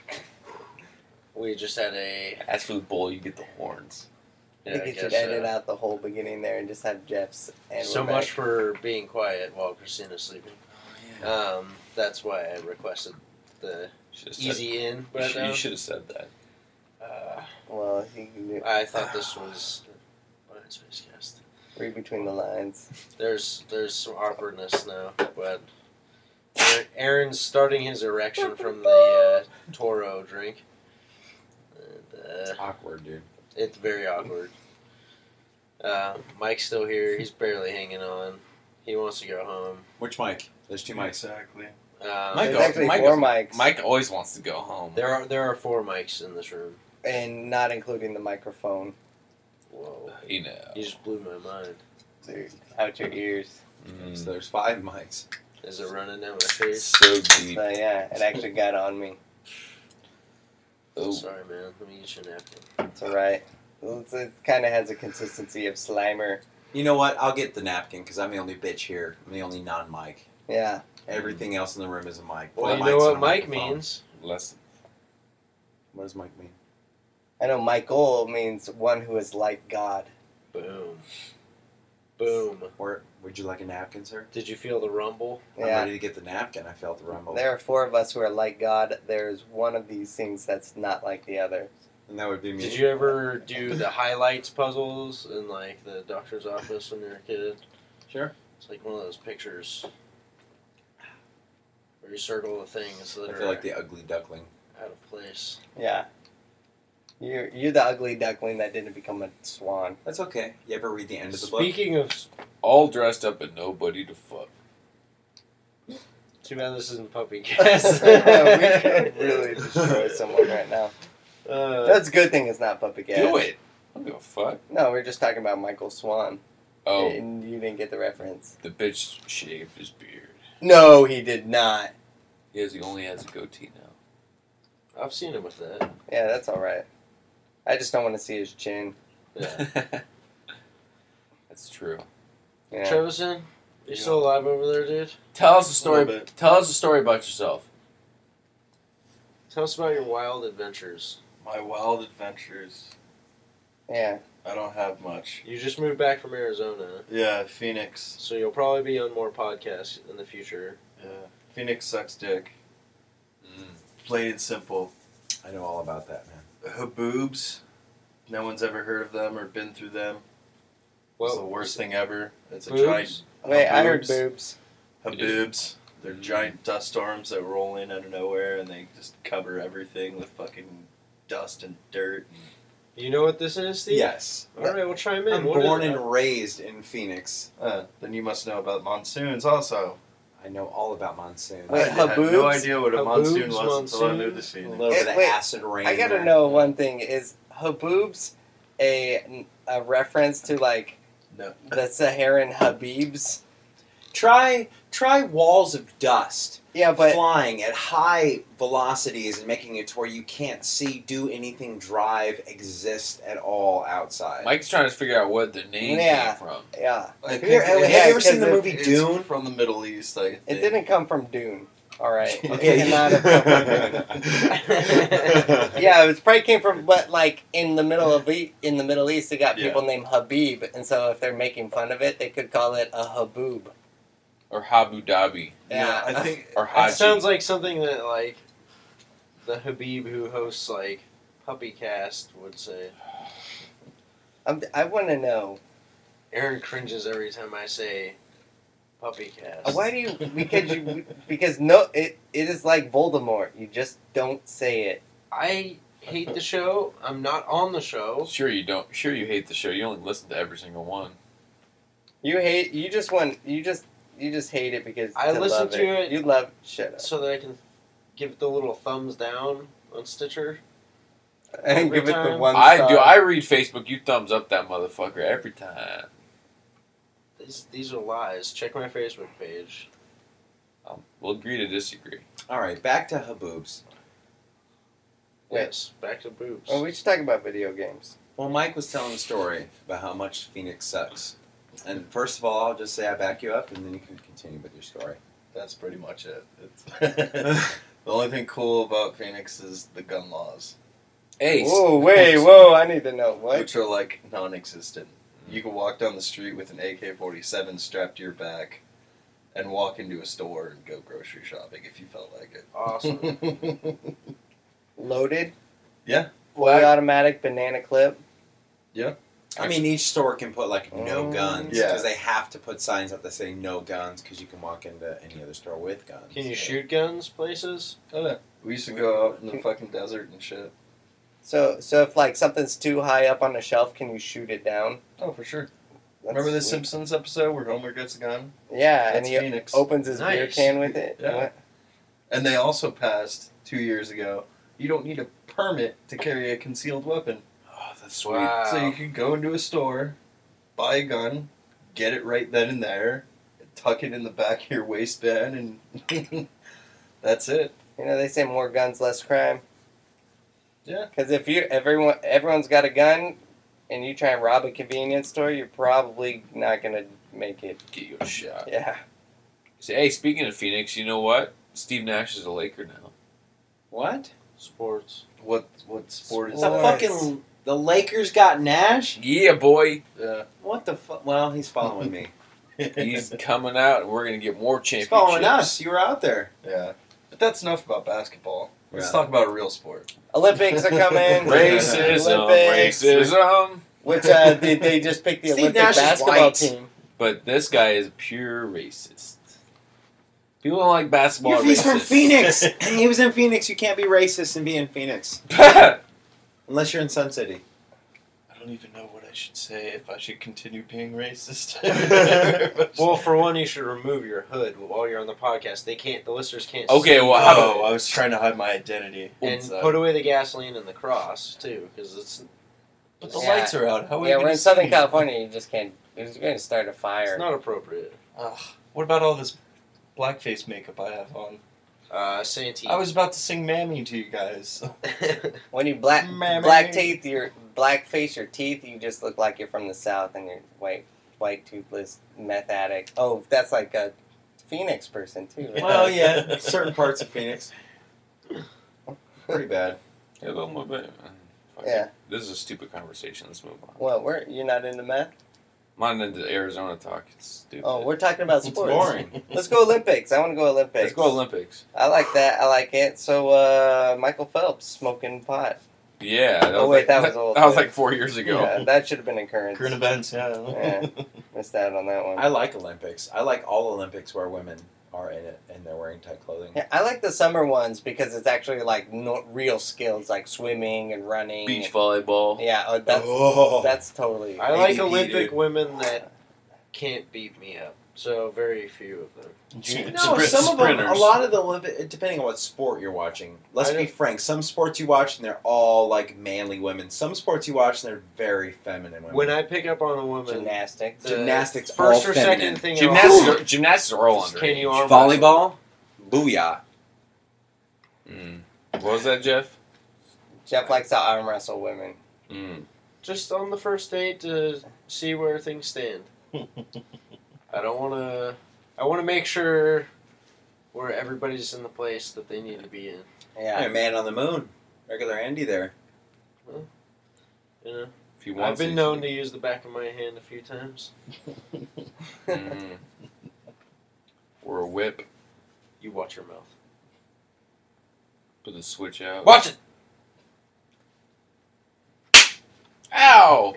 We just had a. As for the bull, you get the horns. I Yeah, think I you should guess, edit uh, out the whole beginning there and just have Jeff's. And So we're much back. for being quiet while Christina's sleeping. Oh, Um, that's why I requested the Should've said- easy in. You Right should, now. you should have said that. Uh, Well, you can do- I thought this was. What is Spacecast? read between the lines. There's there's some awkwardness now, but Aaron- Aaron's starting his erection from the uh, Toro drink. And, uh, It's awkward, dude. it's very awkward. Uh, Mike's still here. He's barely hanging on. He wants to go home. Which mic? There's two mics. Exactly. Um, Mike- There's actually Mike- four mics, Mike always wants to go home. there are there are four mics in this room. and not including the microphone. Whoa! You know. You just blew my mind. Dude, out your ears. Mm, So there's five mics. Is it running down my face? so deep. So yeah, it actually got on me. Oh. Sorry, man. Let me get you a napkin. It's alright. It's- It kind of has a consistency of Slimer. You know what? I'll get the napkin because I'm the only bitch here. I'm the only non-mic. Yeah. Everything else in the room is a mic. Well, Four you mics know and what a Mike microphone. means. Less. What does Mike mean? I know Michael means one who is like God. Boom. Boom. Or would you like a napkin, sir? Did you feel the rumble? I'm Yeah. ready to get the napkin. I felt the rumble. There are four of us who are like God. There's one of these things that's not like the other. And that would be me. Did you ever do the highlights puzzles in like the doctor's office when you were a kid? Sure. It's like one of those pictures where you circle the things that I are feel like the ugly duckling. out of place. Yeah. You're you're the ugly duckling that didn't become a swan. That's okay. You ever read the end of the book? Speaking of, All dressed up and nobody to fuck. too bad this isn't Puppy Cast. We could really destroy someone right now. Uh, That's a good thing it's not Puppy Cat. Do it. I don't give a fuck. No, we're just talking about Michael Swan. Oh, And you didn't get the reference. the bitch shaved his beard. No, he did not. He has. He only has a goatee now. I've seen him with that. Yeah, that's alright. I just don't want to see his chin. Yeah. That's true. Yeah. Trevison, you still alive over there, dude? Tell us a story. little bit. Tell us a story about yourself. Tell us about your wild adventures. My wild adventures. Yeah. I don't have much. You just moved back from Arizona, Yeah, Phoenix. so you'll probably be on more podcasts in the future. Yeah. Phoenix sucks dick. Mm. Plain and simple. I know all about that, man. Haboobs. No one's ever heard of them or been through them. It's the worst thing ever. It's a giant. Boobs? Wait, I heard Haboobs. boobs. Haboobs. They're giant dust storms that roll in out of nowhere, and they just cover everything with fucking dust and dirt. You know what this is, Steve? Yes. All right, we'll chime in. I'm What is born it? and raised in Phoenix. Uh, then you must know about monsoons also. I know all about monsoons. Wait, I had haboobs? no idea what a Haboobs, monsoon was until I monsoon. moved to A Phoenix. little bit Eh, of wait, acid rain. I gotta there. know one thing: is haboobs a a reference to like No. the Saharan Habibs? Try try walls of dust Yeah, but flying at high velocities and making it to where you can't see, do anything, drive, exist at all outside. Mike's trying to figure out what the name Yeah. came from. yeah, I have think you, have it- you ever because seen the it- movie it's Dune? from the Middle East, I think. it didn't come from Dune. All right, Okay. It could not have come from Dune. Yeah, it was probably came from, but like in the middle of e- in the Middle East, they got Yeah. people named Habib, and so if they're making fun of it, they could call it a haboob. Or Habu Dhabi. Yeah, I think Or That Haji. sounds like something that like the Habib who hosts like Puppy Cast would say. I'm, I want to know Aaron cringes every time I say Puppy Cast. uh, why do you because you because no it it is like Voldemort. You just don't say it. I hate the show. I'm not on the show. Sure you don't. Sure you hate the show. You only listen to every single one. You hate. You just want. You just. You just hate it because I to listen love to it. You love. Shut up. So that I can give it the little thumbs down on Stitcher. And every give it the time. one. I star. do. I read Facebook. You thumbs up that motherfucker every time. These, these are lies. Check my Facebook page. Um, we'll agree to disagree. All right, back to haboobs. Wait. Yes, back to boobs. Oh, we should talk about video games. Well, Mike was telling a story about how much Phoenix sucks. And first of all, I'll just say I back you up, and then you can continue with your story. that's pretty much it. It's the only thing cool about Phoenix is the gun laws, Hey, Whoa, wait, whoa! I need to know what. which are like non-existent. You can walk down the street with an A K forty-seven strapped to your back and walk into a store and go grocery shopping if you felt like Awesome. it. Loaded. Yeah. Fully automatic banana clip. I mean, each store can put like no Oh. guns Yeah. because they have to put signs up that say no guns because you can walk into any other store with guns. Can you shoot guns places? Oh, yeah. We used to go out in the fucking desert and shit. So, so if like something's too high up on the shelf, can you shoot it down? Oh, for sure. That's Remember the sweet. Simpsons episode where Homer gets a gun? Yeah, and That's he Phoenix. opens his beer Nice. can with it. Yeah. What? And they also passed two years ago. You don't need a permit to carry a concealed weapon. oh, that's sweet. Wow. So you can go into a store, buy a gun, get it right then and there, tuck it in the back of your waistband, and that's it. You know, they say more guns, less crime. Yeah. Because if you everyone everyone's got a gun, and you try and rob a convenience store, you're probably not gonna make it. Get you a shot. Yeah. Say, hey, speaking of Phoenix, you know what? Steve Nash is a Laker now. What? Sports. What what sport is The Sports. that? fucking the Lakers got Nash? Yeah, boy. Yeah. What the fuck? Well, he's following me. He's coming out, and we're gonna get more He's championships. following us. You were out there. Yeah. But that's enough about basketball. Let's Yeah. talk about a real sport. Olympics are coming. Racism, Olympics. racism. Which uh, they, they just picked the Steve Olympic Nash is basketball white. team. But this guy is pure racist. People don't like basketball. You're, are he's from racist. Phoenix. He was in Phoenix. You can't be racist and be in Phoenix. Unless you're in Sun City. I don't even know what I should say if I should continue being racist. Well, for one, you should remove your hood while you're on the podcast. They can't. The listeners can't. Okay, see well, you. how oh, about- I was trying to hide my identity. and inside. put away the gasoline and the cross too, because it's But the Yeah. lights are out. How are Yeah, you we're gonna in Southern see? California. You just can't. You're going to start a fire. it's not appropriate. Ugh, what about all this blackface makeup I have on? Uh, Santee. I was about to sing "Mammy" to you guys. When you black Mammy. black teeth, your black face, your teeth, you just look like you're from the South, and you're white, white toothless meth addict. Oh, that's like a Phoenix person too. Right? Well, yeah, certain parts of Phoenix. Pretty bad. Hello, my baby. Fuck it. Yeah. This is a stupid conversation. Let's move on. Well, we're you're not into meth. Mine into Arizona talk. It's stupid. Oh, we're talking about It's sports. boring. Let's go Olympics. I want to go Olympics. Let's go Olympics. I like that. I like it. So, uh, Michael Phelps smoking pot. Yeah. That Oh, was wait, like, that was old, That was right? like four years ago. Yeah, that should have been in current. Current events, yeah. Yeah. Missed out on that one. I like Olympics. I like all Olympics where women are in it and they're wearing tight clothing. Yeah, I like the summer ones because it's actually like no, real skills, like swimming and running. Beach and- volleyball. Yeah, oh, that's Oh. that's totally. I like A D P, Olympic dude. women that can't beat me up. So very few of them. No, Sprint- some of them, a sprinters. lot of the Olympic, depending on what sport you're watching. Let's I be don't- frank. Some sports you watch and they're all like manly women. Some sports you watch and they're very feminine women. When I pick up on a woman, Gymnastics. the Gymnastics, first all or feminine. second thing Gymnastics, I'll are, gymnastics are all under. Can you arm Volleyball, booyah. Mm. What was that, Jeff? Jeff likes to arm wrestle women. Mm. just on the first date to see where things stand. I don't want to. I want to make sure where everybody's in the place that they need to be in. Yeah. Hey, man on the moon. Regular Andy there. You know, If you want I've been to. known to use the back of my hand a few times. Mm. Or a whip. You watch your mouth. Put the switch out. Watch it. Ow!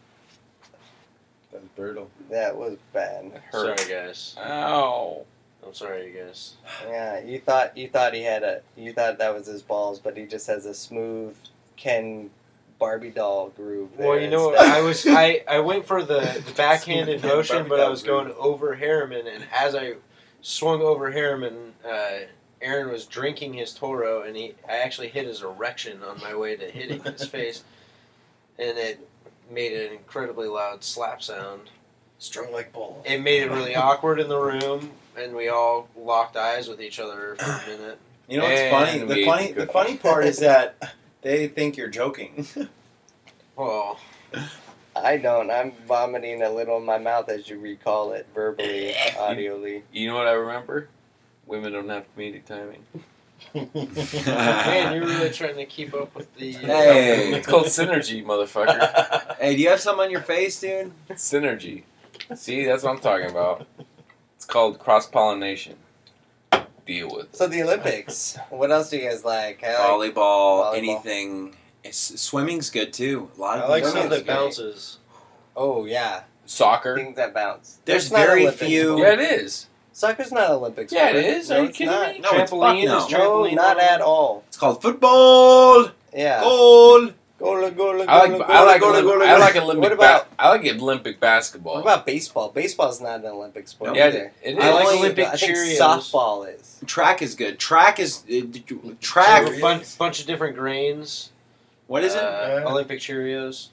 That's brutal. That was bad. Hurt. Sorry, guys. Ow. I'm sorry, you guys. Yeah, you thought you thought he had a you thought that was his balls, but he just has a smooth Ken Barbie doll groove. There Well, you know, instead. I was I, I went for the, the backhanded Smooth motion, Barbie but I doll was groove. going over Harriman, and as I swung over Harriman, uh, Aaron was drinking his Toro, and he I actually hit his erection on my way to hitting his face, and it made an incredibly loud slap sound. Strung like balls. It made it really awkward in the room, and we all locked eyes with each other for a minute. You know what's And funny? we The ate funny, the the cookies. funny part is that they think you're joking. Well, I don't. I'm vomiting a little in my mouth as you recall it verbally, audially. You know what I remember? Women don't have comedic timing. man, you're really trying to keep up with the. Hey. It's called synergy, motherfucker. Hey, do you have something on your face, dude? Synergy. See, that's what I'm talking about. It's called cross-pollination. Deal with it. So the Olympics. What else do you guys like? I like Volleyball, volleyball. anything. It's, swimming's good too. A lot of I like people- stuff that Swimming's bounces. oh yeah, Soccer. things that bounce. There's It's not very Olympic few- sport. Yeah, it is. Soccer's not Olympic sport. Yeah, it is. Are No, you it's kidding not. me? No, it's fuck Trampoline no. is No, trampoline. not at all. It's called football. Yeah. Goal. Goal, goal, I like. goal, I like. goal, Olymp- goal, I goal. like Olympic. What about- ba- I like Olympic basketball. What about baseball? Baseball's not an Olympic sport Yeah, either. it I is. like Only- Olympic I think Cheerios. softball is. Track is good. Track is uh, track. A bunch, bunch of different grains. What is it? Uh, Yeah. Olympic Cheerios.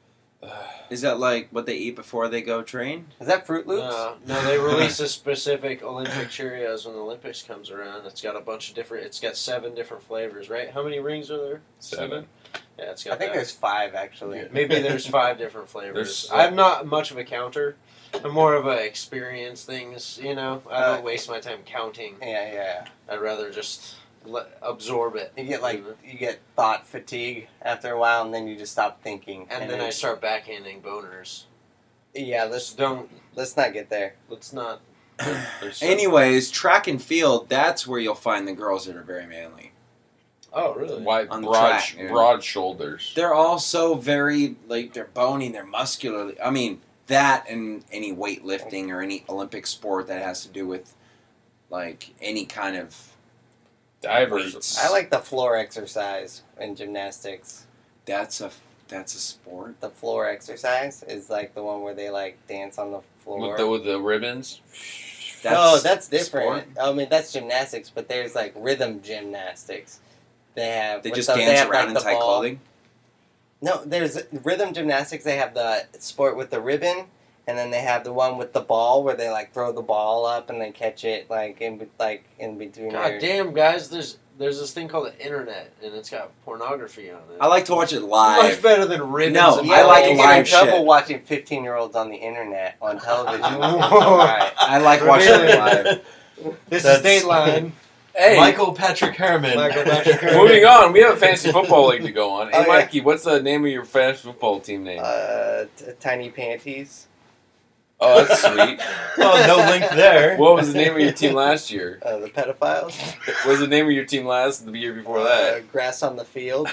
Is that like what they eat before they go train? Is that Fruit Loops? Uh, no, they release a specific Olympic Cheerios when the Olympics comes around. It's got a bunch of different. It's got seven different flavors, right? How many rings are there? Seven. Yeah, it's got. I think that. there's five actually. Maybe there's five different flavors. There's- I'm not much of a counter. I'm more of a experience things. You know, I don't Uh, waste my time counting. Yeah, yeah. I'd rather just let, absorb it. You get like you get thought fatigue after a while, and then you just stop thinking. and then I start backhanding boners. Yeah, let's Just don't. let's not get there. Let's not. There's some- Anyways, track and field. That's where you'll find the girls that are very manly. Oh, really? wide, on the broad, track, sh- dude. broad shoulders. They're all so very like they're bony. They're muscular. I mean that and any weightlifting or any Olympic sport that has to do with like any kind of Divers. weights. I like the floor exercise in gymnastics. That's a that's a sport. The floor exercise is like the one where they like dance on the floor. with the with the ribbons. That's no, that's a different. I mean, that's gymnastics, but there's like rhythm gymnastics. They have They with just the- dance have, around like, in the tight ball. clothing. No, there's rhythm gymnastics. They have the sport with the ribbon, and then they have the one with the ball where they like throw the ball up and they catch it like in be- like in between. God their, damn, guys! There's there's this thing called the internet, and it's got pornography on it. I like to watch it Much live. better than ribbons. No, and Yeah, I like you balls. get in live trouble shit. watching fifteen year olds on the internet on television. Whoa. All right. I like watching Really? it live. This That's- is Dateline. Hey, Michael Patrick Harriman. Michael Patrick Harriman. moving on. We have a fantasy football league to go on. Hey, Oh, yeah. Mikey, what's the name of your fantasy football team name? Uh, t- tiny panties. Oh, that's sweet. Oh, no link there. What was the name of your team last year? Uh, the pedophiles. What was the name of your team last the year before Uh, that? grass on the field.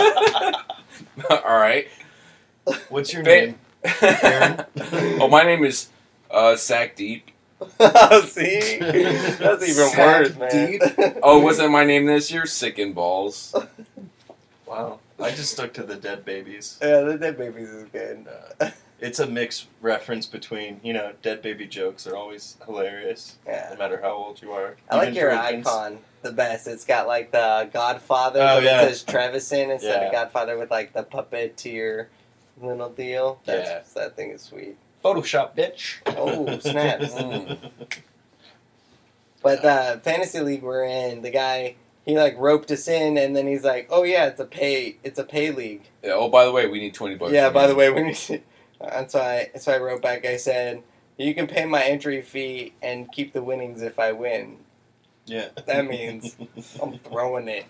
All right. What's your Fa- name? Aaron? oh, my name is uh, Sack Deep. See? That's even Sack worse, man. deep. Oh, wasn't my name this year? Sick balls. Wow. I just stuck to the Dead Babies. Yeah, the Dead Babies is good. It's a mixed reference between, you know, dead baby jokes are always hilarious, Yeah. no matter how old you are. I like Even your for infants. icon the best. It's got like the Godfather, Oh, but yeah. it says Trevisan instead Yeah. of Godfather with like the puppeteer little deal. That's, That thing is sweet. Photoshop, bitch. Oh, snaps. Mm. But the fantasy league we're in, the guy, he like roped us in and then he's like, oh yeah, it's a pay, it's a pay league. Yeah, oh, by the way, we need twenty bucks. Yeah, from by you. the way, when you, that's why that's why I wrote back. I said you can pay my entry fee and keep the winnings if I win. Yeah. That means I'm throwing it.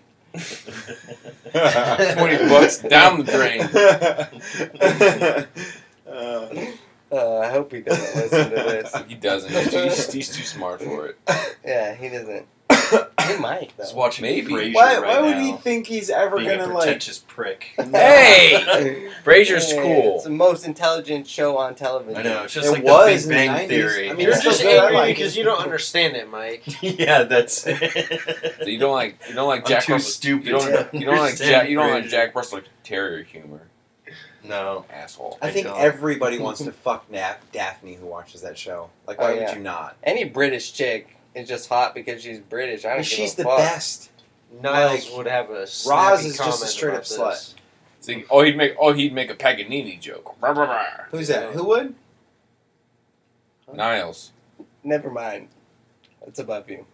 twenty bucks down the drain. Uh, Uh, I hope he doesn't listen to this. He doesn't. He's too, he's, he's too smart for it. Yeah, he doesn't. He might He's though. watching Maybe. Frasier why? right Why would now, he think he's ever being a gonna like? pretentious prick. Hey! Frazier's Yeah, cool. It's the most intelligent show on television. I know, it's just It like was the in Big the Bang nineties. Theory. I mean, You're it's just still good. I angry like because it. you don't understand it, Mike. Yeah, that's So you don't like you don't like I'm Jack too Russell. stupid You don't, to you don't like understand Jack. You don't like Frasier. Jack Russell terrier humor, No. asshole. I think don't. everybody wants to fuck Nap Daphne who watches that show. Like, why Oh, yeah. would you not? Any British chick is just hot because she's British. I don't And give she's a the fuck. best. Niles Like, would have a Roz snappy is just a comment straight about up this. See, oh, he'd make oh he'd make a Paganini joke. Rah, rah, rah. Who's that? Who would? Niles. Never mind. That's above you.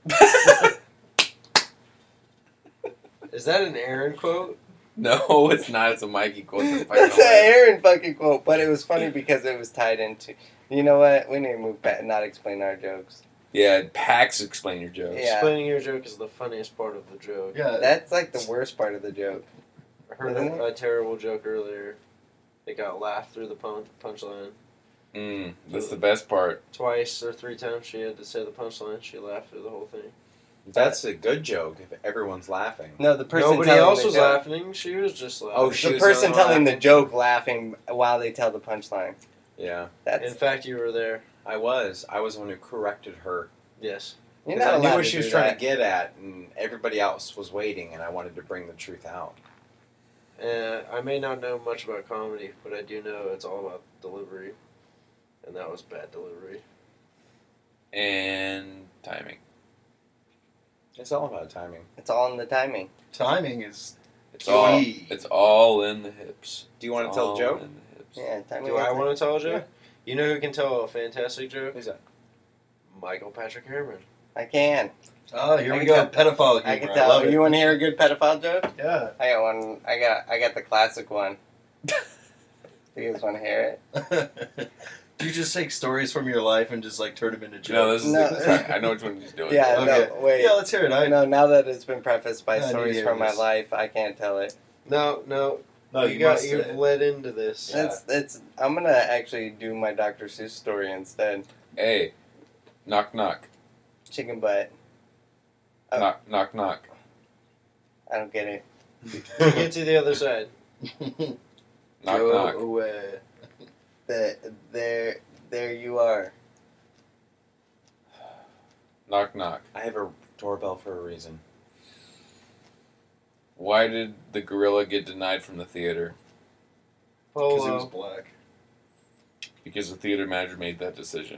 Is that an Aaron quote? No, it's not. It's a Mikey quote. That's fucking That's an hilarious. Aaron fucking quote, but it was funny because it was tied into. You know what? We need to move back and not explain our jokes. Yeah, Pax, explain your jokes. Yeah. Explaining your joke is the funniest part of the joke. Yeah. That's like the worst part of the joke. I heard Isn't a, a terrible joke earlier. It got laughed through the punch punchline. Mm, that's the best part. Twice or three times she had to say the punchline. She laughed through the whole thing. That's a good joke if everyone's laughing. No, the person Nobody telling else the was joke. laughing. She was just laughing. Oh, she The was person the one telling the laughing. joke laughing while they tell the punchline. Yeah, That's In fact, you were there. I was. I was the one who corrected her. Yes. you're 'Cause not I knew allowed what to she was do trying that. to get at, and everybody else was waiting, and I wanted to bring the truth out. Uh, I may not know much about comedy, but I do know it's all about delivery. And that was bad delivery. And timing. It's all about timing. It's all in the timing. Timing is It's all. key. It's all in the hips. Do you want It's to tell all a joke? in the hips. Yeah, timing. Do I is- want to tell a joke? You know who can tell a fantastic joke? Who's that? Michael Patrick Harriman. I can. Oh, here I we can go. Pedophile humor. I can I tell. love it. You want to hear a good pedophile joke? Yeah. I got one. I got. I got the classic one. You guys want to hear it? Do you just take stories from your life and just like turn them into jokes? No, this is. No. The, I know which one he's doing. Yeah. Okay. No. Wait. Yeah, let's hear it. I No. Now that it's been prefaced by I need to stories hear from my this. life, I can't tell it. No, no. no, you, you, got must you say it. led into this. Yeah. It's. It's. I'm gonna actually do my Doctor Seuss story instead. Hey, knock knock, Chicken butt. Oh. knock knock knock. I don't get it. Get to the other side. Knock Go knock. away. The, there. There you are. Knock knock. I have a doorbell for a reason. Why did the gorilla get denied from the theater? Because he Polo. was black. Because the theater manager made that decision.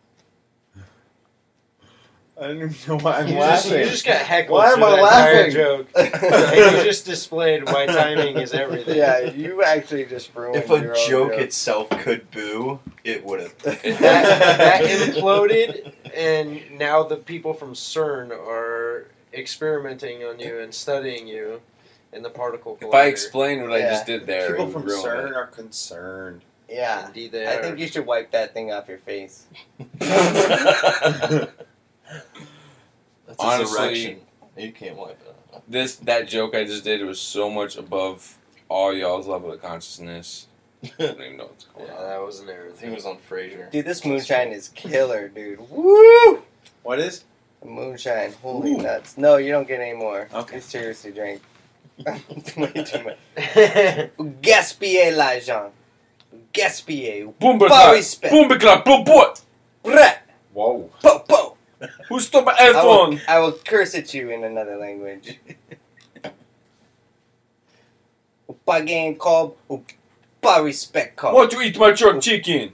I don't even know why I'm You just, you laughing. just got heckled. Why am through I that entire laughing? joke. And you just displayed why timing is everything. Yeah, you actually just ruined If a your own joke itself could boo, it would have. that, that imploded, and now the people from CERN are experimenting on you and studying you in the particle collider. If I explained what I Yeah. just did there, it People would from ruin CERN it. are concerned. Yeah. Indeed, they I are. think you should wipe that thing off your face. That's Honestly- his erection. You can't wipe it off. This that joke I just did was so much above all y'all's level of consciousness. I don't even know what's going Yeah, on. that was an error. He was on Frasier. Dude, this moonshine is killer, dude. Woo! What is? The moonshine. Holy nuts. No, you don't get any more. Okay. You seriously drink. Way too much. error. Gaspiller l'argent. Gaspiller. Boom Pas biclap, respect. boom biclap, boom boy. Brett. Whoa. Po po. Who stole my I will, iPhone? I will curse at you in another language. Upa game called Upa respect call. Want to eat my jerk chicken?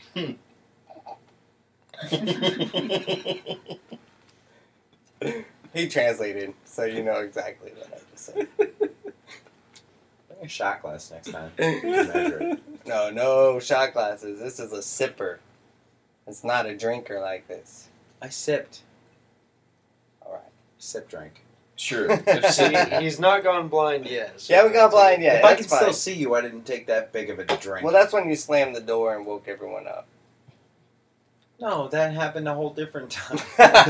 He translated, so you know exactly what I just said. Bring a shot glass next time. Measure it. No, no shot glasses. This is a sipper. It's not a drinker like this. I sipped. Alright. Sip drink. Sure. See, he's not gone blind yet. so Yeah, we got blind yet. if I that's can still fine. see you, I didn't take that big of a drink. Well, that's when you slammed the door and woke everyone up. no, that happened a whole different time.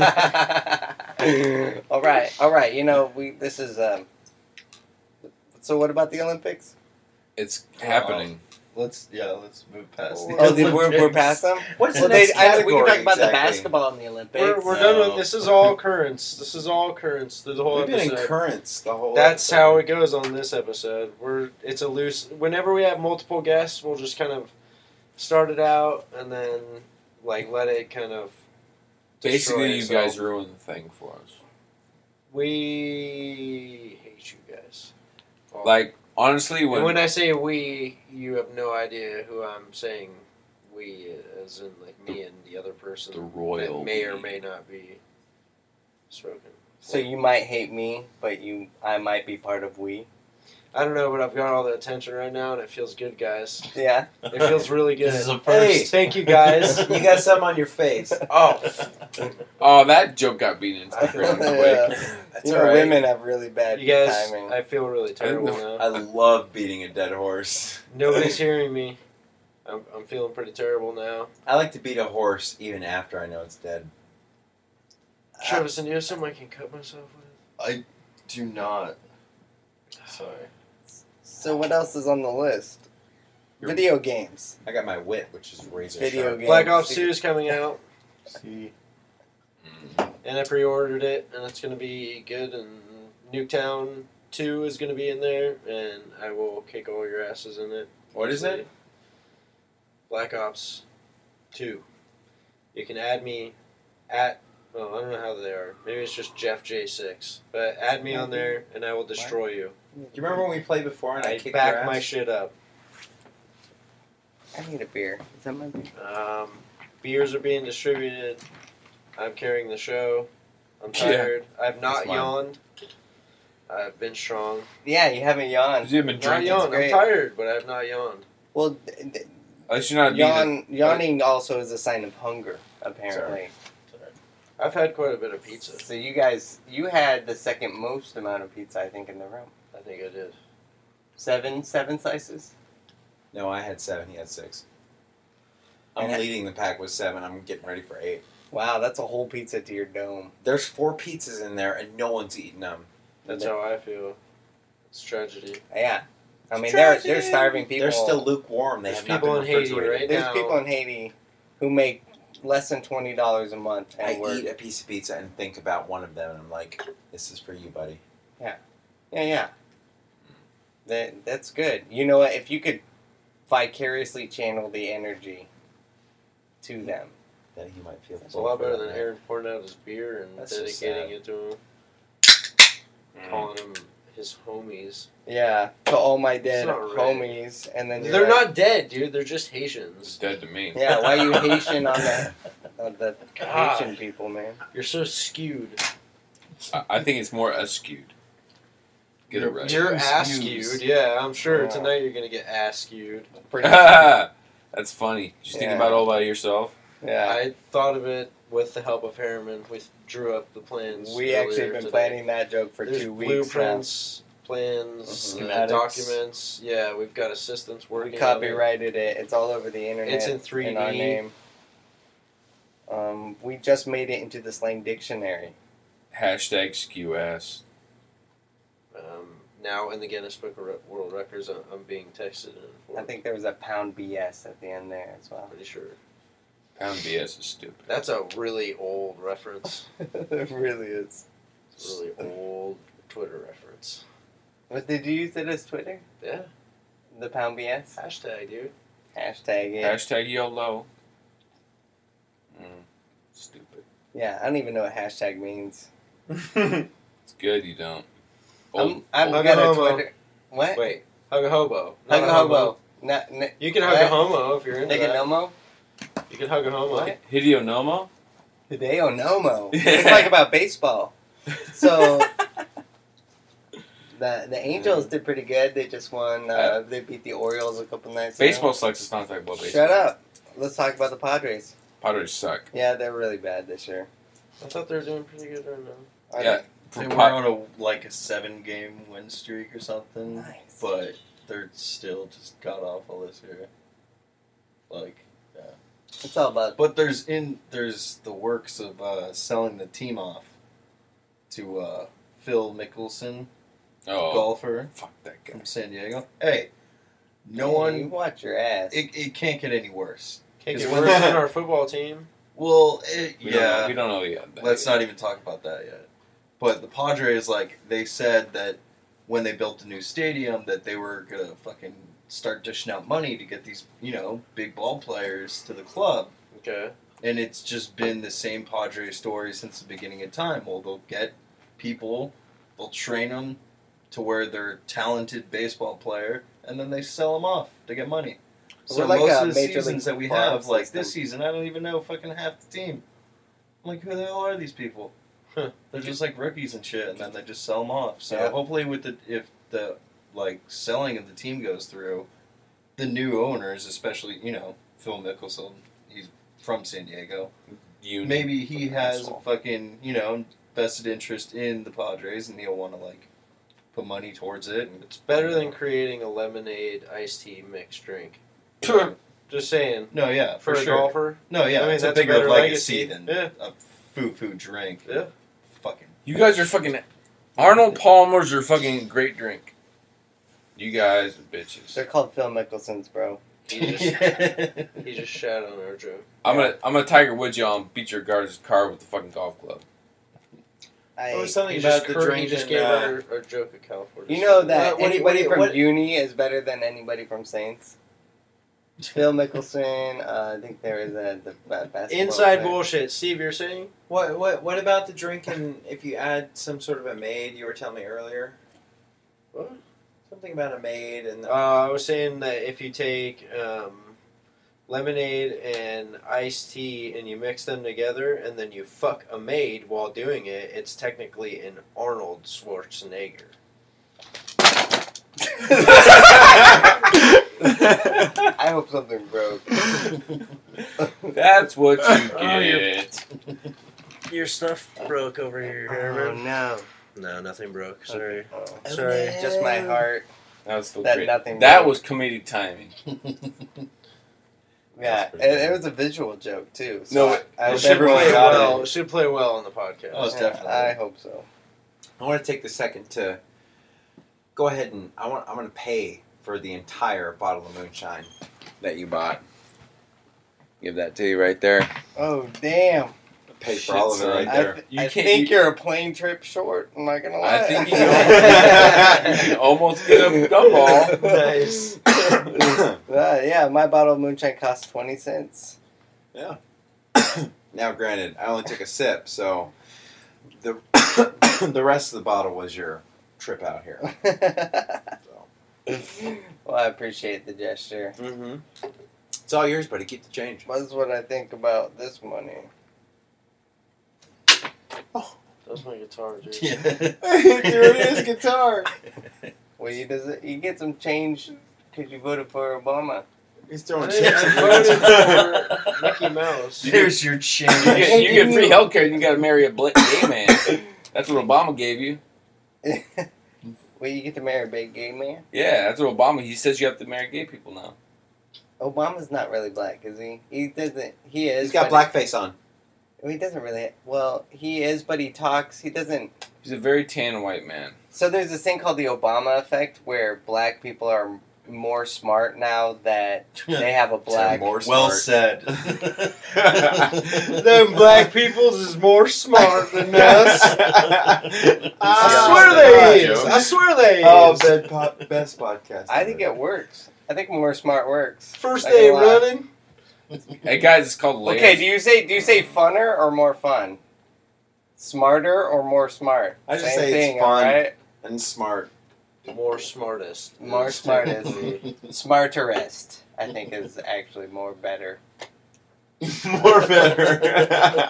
all right, all right. You know, we this is. Um, so, what about the Olympics? It's happening. Let's yeah, let's move past. the Oh, did, we're, we're Olympics. past them. What's Well, the next they, I, we can category talk about the exactly? basketball in the Olympics. We're, we're No. done with this. Is all currents. This is all currents through the whole We've been in episode. currents the whole. That's episode. how it goes on this episode. We're it's a loose. Whenever we have multiple guests, we'll just kind of start it out and then like let it kind of. Basically, you destroy guys itself. ruined the thing for us. We hate you guys. All. Like, honestly, And when, when I say we, you have no idea who I'm saying. We, as in like me and the other person the royal that may or we. may not be spoken. So you might hate me, but you, I might be part of we. I don't know, but I've got all the attention right now, and it feels good, guys. Yeah. It feels really good. This is a Hey. first. Thank you, guys. You got some on your face. Oh, oh, that joke got beat into the ground quick. Yeah. That's You all know, right. women have really bad you guys, timing. I feel really terrible I now. love beating a dead horse. Nobody's hearing me. I'm, I'm feeling pretty terrible now. I like to beat a horse even after I know it's dead. Travis, and you have something I can cut myself with? I do not. Sorry. So what else is on the list? Your- Video games. I got my wit, which is razor Video sharp. games. Black Ops two is coming out, See. and I pre-ordered it, and it's going to be good, and Nuketown two is going to be in there, and I will kick all your asses in it. What is it? Black Ops two. You can add me at, well, I don't know how they are. Maybe it's just Jeff J six. But add me on there, and I will destroy you. Do you remember when we played before and I, I kicked your back ass? my shit up. I need a beer. Is that my beer? Um, beers are being distributed. I'm carrying the show. I'm Yeah. tired. I've not That's mine. yawned. I've been strong. Yeah, you haven't yawned. You've been Not drinking. yawned. I'm great. tired, but I have not yawned. Well, d- d- At least you're not being. yawn, yawning also is a sign of hunger, apparently. I've had quite a bit of pizza. So you guys, you had the second most amount of pizza, I think, in the room. I think I did. Seven, seven slices. No, I had seven. He had six. I'm And I- leading the pack with seven. I'm getting ready for eight. Wow, that's a whole pizza to your dome. There's four pizzas in there and no one's eating them. That's how I feel. It's tragedy. Yeah, I mean they're they're Tragedy. starving people. They're still lukewarm. They There's have not people been in Haiti refrigerated. right There's now. people in Haiti who make less than twenty dollars a month and I work. eat a piece of pizza and think about one of them and I'm like, this is for you, buddy. Yeah, yeah. That that's good. You know what? If you could vicariously channel the energy to them. Then he might feel It's a lot better than Aaron pouring out his beer and That's so dedicating sad. it to him, calling them his homies. Yeah, to all my dead not right. homies, and then you're They're like, not dead, dude. They're just It's Haitians. dead to me. Yeah, why you Haitian on the on the God. Haitian people, man? You're so skewed. I, I think it's more skewed. Get it right. You're Two ass skews. skewed. Yeah, I'm sure Yeah. tonight you're gonna get ass skewed. Pretty, That's funny. Just think Yeah. about it all by yourself. yeah. I thought of it with the help of Harriman. We drew up the plans. We actually earlier been today. planning that joke for There's two weeks now. blueprints, plans, Mhm. uh, Schematics. documents. Yeah, we've got assistants We working. on it. copyrighted it. It's all over the internet. It's in three D. in our name. Um, we just made it into the slang dictionary. Hashtag skew ass. Um, now in the Guinness Book of Re- World Records, I'm, I'm being texted and informed. I think there was a pound B S at the end there as well. Pretty sure. Pound B S is stupid. That's a really old reference. It really is. It's a really old Twitter reference. What did you use it as Twitter? Yeah. The pound B S Hashtag, dude. hashtag. Yeah. Hashtag YOLO. Mm. Stupid. Yeah, I don't even know what hashtag means. It's good you don't. I'm, I've Hug got a a homo. Twitter. What? Wait, hug a hobo. Hug Not a hobo. Not, n- You can hug a what? homo if you're into Take a that. nomo? You can hug a homo. What? Hideo Nomo? Hideo Nomo. It's like about baseball. So the the Angels did pretty good. They just won. Uh, they beat the Orioles a couple nights ago. Baseball sucks. It's not talking about baseball. Shut up. Let's talk about the Padres. Padres suck. Yeah, they're really bad this year. I thought they were doing pretty good right now. Are Yeah. They For were Pad- on a like a seven game win streak or something, they? Nice. but they're still just god awful this year. Like, It's all about. but there's in there's the works of uh, selling the team off to uh, Phil Mickelson, oh, golfer fuck that guy. from San Diego. Hey, no You one. watch your ass. It, it can't get any worse. Can't Is get when- worse than our football team. Well, it, We don't know- yeah. we don't know yet. That Let's yet. not even talk about that yet. But the Padres, like, they said that when they built the new stadium, that they were gonna fucking start dishing out money to get these, you know, big ball players to the club. Okay. And it's just been the same Padres story since the beginning of time. Well, they'll get people, they'll train them to where they're a talented baseball player, and then they sell them off to get money. So We're like most a of the Major seasons League that we farm have, like system. this season, I don't even know fucking half the team. I'm like, who the hell are these people? Huh. They're just like rookies and shit, and then they just sell them off. So Yeah. hopefully, with the if the like selling of the team goes through, the new owners, especially you know Phil Mickelson, he's from San Diego. You Maybe he has a asshole. fucking you know vested interest in the Padres, and he'll want to like put money towards it. And It's better than creating a lemonade iced tea mixed drink. Phew. Just saying. no, yeah, For, for a sure. golfer. No, yeah, I mean, it's a that's a bigger better legacy, legacy. than Yeah. a food food drink. Yeah. Fucking. You guys are fucking. Arnold Palmer's are fucking great drink. You guys are bitches. They're called Phil Mickelson's, bro. He just, he just shat on our joke. I'm gonna I'm gonna Tiger Woods y'all and beat your guard's car with the fucking golf club. I, What was something He about just, the cur- drink he just and, gave uh, our, our joke at California. you know that What- what do you- anybody what do you- from what- uni is better than anybody from Saints. Phil Mickelson, uh, I think there is a the ba- basketball Inside player. bullshit. Steve, you're saying? What what what about the drink and if you add some sort of a maid? You were telling me earlier What? something about a maid and Uh, I was saying that if you take um, lemonade and iced tea and you mix them together and then you fuck a maid while doing it, it's technically an Arnold Schwarzenegger. I hope something broke. That's what you Oh, you're- get. Your stuff broke over here, Oh no! No, nothing broke. Sorry. Oh. Sorry. Just my heart. That was so That great. nothing That broke. was comedic timing. Yeah, pretty it, good. it was a visual joke too. So No, I, it- I It hope should everyone play got well. it. It should play well on the podcast. Oh, it's Yeah, definitely. I hope so. I want to take the second to go ahead and I want I'm going to pay for the entire bottle of moonshine that you bought. Give that to you right there. Oh damn! Pay for Shit, all of it son. right I, there. th- You I can't- think you- you, are a plane trip short. I'm not gonna lie. I think you can, you can almost get a gumball. Nice. Uh, yeah, my bottle of moonshine costs twenty cents. Now, granted, I only took a sip, so the the rest of the bottle was your trip out here. So. Well, I appreciate the gesture. Mm-hmm. It's all yours, buddy. Keep the change. That's what I think about this money. That's my guitar, dude. Yeah. There it is, guitar. Well, you does it, you get some change because you voted for Obama. He's I throwing didn't- chips. I voted for Mickey Mouse. There's your You change. get, you get free healthcare and you gotta marry a bl- gay man. That's what Obama gave you. Well, you get to marry a big gay man. Yeah, that's what Obama, he says you have to marry gay people now. Obama's not really black, is he? He doesn't. He is. He's got but blackface on. He, he doesn't really. Well, he is, but he talks. He doesn't. He's a very tan white man. So there's this thing called the Obama effect, where black people are more smart now that they have a black. More Well smart. said. Them black peoples is more smart than us. I I swear they is. I swear they is. Oh, best, po- best podcast. I think it works. I think more smart works. First Not day gonna lie. running. Hey guys, it's called layers. Okay, do you say do you say funner or more fun? Smarter or more smart? I just Same say it's thing, fun. alright? And smart. More smartest. More is smartest. technically- Smarterest, I think, is actually more better. More better.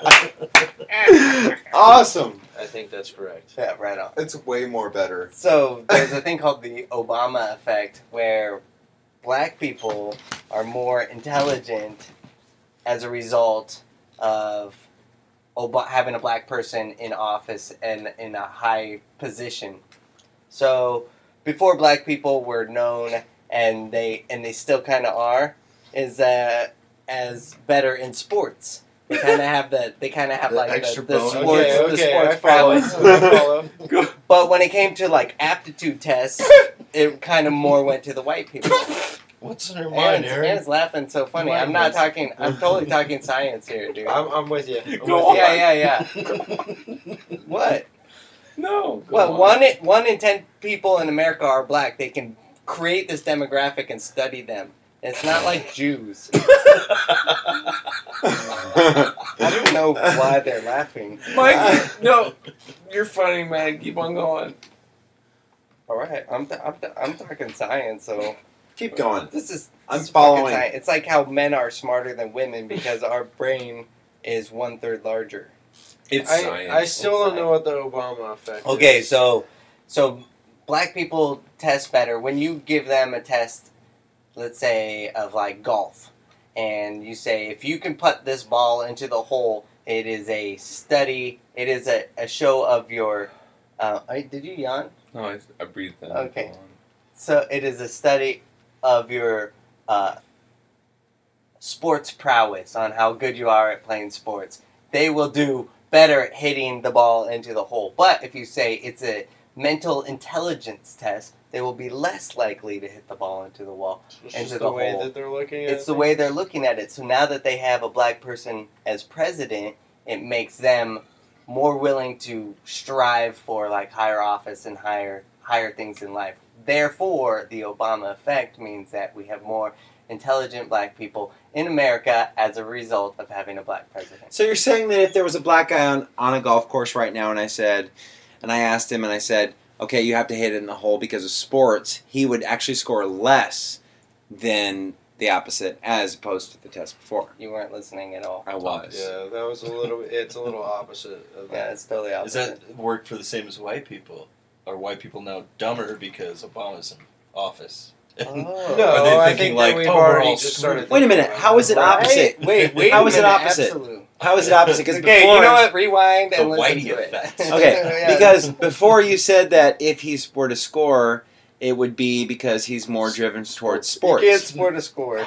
Awesome. I think that's correct. Yeah, right on. It's way more better. So there's a thing called the Obama effect, where black people are more intelligent as a result of Ob- having a black person in office and in a high position. So before black people were known, and they and they still kind of are, is that as better in sports. They kind of have the they kind of have The like the, extra the bonus. sports Okay, the okay, sports I follow. prowess. I follow. But when it came to like aptitude tests, it kind of more went to the white people. What's in her mind, Aaron's, Aaron? Aaron's laughing so funny. Mine I'm not was- talking. I'm totally talking science here, dude. I'm, I'm with you. I'm Go with on. Yeah, yeah, yeah. What? No. Go Well, on. one in, one in ten people in America are black. They can create this demographic and study them. It's not like Jews. I don't know why they're laughing. Mike, no, you're funny, man. Keep on going. All right, I'm th- I'm, th- I'm talking science, so Keep going. this is I'm this is fucking following. science. It's like how men are smarter than women because our brain is one third larger. It's I, science. I still It's don't know what the Obama effect Okay, is. so so black people test better when you give them a test, let's say of like golf, and you say if you can put this ball into the hole, it is a study. It is a, a show of your. Uh, I- did you yawn? No, I, I breathed that. Okay. Go on. So it is a study of your uh, sports prowess on how good you are at playing sports. They will do better at hitting the ball into the hole. But if you say it's a mental intelligence test, they will be less likely to hit the ball into the wall. It's into just the the way hole. that they're looking at It's the things. way they're looking at it. So now that they have a black person as president, it makes them more willing to strive for like higher office and higher higher things in life. Therefore, the Obama effect means that we have more intelligent black people in America as a result of having a black president. So you're saying that if there was a black guy on, on a golf course right now, and I said, and I asked him, and I said, okay, you have to hit it in the hole because of sports, he would actually score less than the opposite, as opposed to the test before. You weren't listening at all. I was. Yeah, that was a little. It's a little opposite of Yeah, that. it's totally Does opposite. that work for the same as white people? Are white people now dumber because Obama's in office? Oh. No, Are they I thinking think like, that we've oh, we're already all just screwed? started. Wait a minute, thinking how about is it that. Right? opposite? Wait, wait. How a is it minute, opposite? Absolute. How is it opposite? Because Okay, before, you know what? Rewind and The listen Whitey to it. effect. Okay, Yeah. because before you said that if he were to score, it would be because he's more driven towards sports. You can't sport a score.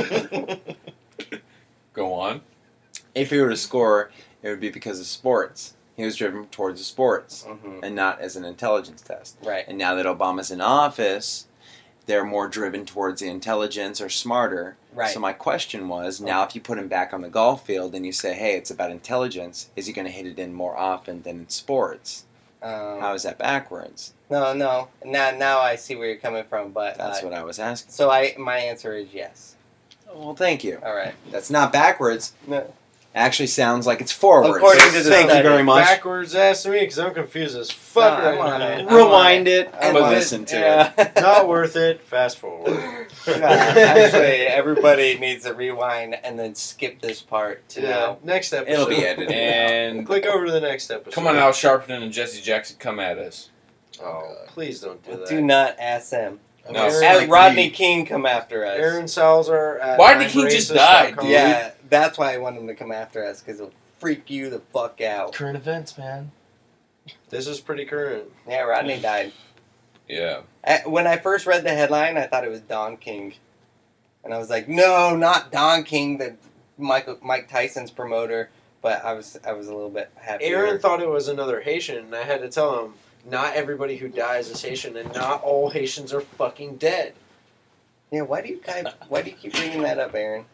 Go on. If he were to score, it would be because of sports. He was driven towards the sports hmm and not as an intelligence test. Right. And now that Obama's in office, they're more driven towards the intelligence or smarter. Right. So my question was, now if you put him back on the golf field and you say, hey, it's about intelligence, is he going to hit it in more often than in sports? Um, How is that backwards? No, no. Now, now I see where you're coming from, but That's uh, what I was asking. so I my answer is yes. Well, thank you. All right. That's not backwards. No. Actually sounds like it's forwards. According to the Thank study. you very much. Backwards ass me because I'm confused as fuck No, I'm right on now. it. I'm Rewind on it I'm and on listen to it. Yeah. Not worth it. Fast forward. No, actually, everybody needs to rewind and then skip this part to Yeah. now. Next episode. It'll be edited. And Click over to the next episode. come on, Al Sharpton and Jesse Jackson, come at us. Oh, please don't do that. Do not ask them. No. Aaron, Have like Rodney the- King come after us. Aaron Salzar at Why did he just die, racist dot com. dude? Yeah, that's why I want him to come after us because it'll freak you the fuck out. Current events, man. This is pretty current. Yeah, Rodney died. Yeah. I, when I first read the headline, I thought it was Don King, and I was like, "No, not Don King, the Michael Mike Tyson's promoter." But I was I was a little bit happier. Aaron thought it was another Haitian, and I had to tell him, not everybody who dies is Haitian, and not all Haitians are fucking dead. Yeah, why do you guys? Why do you keep bringing that up, Aaron?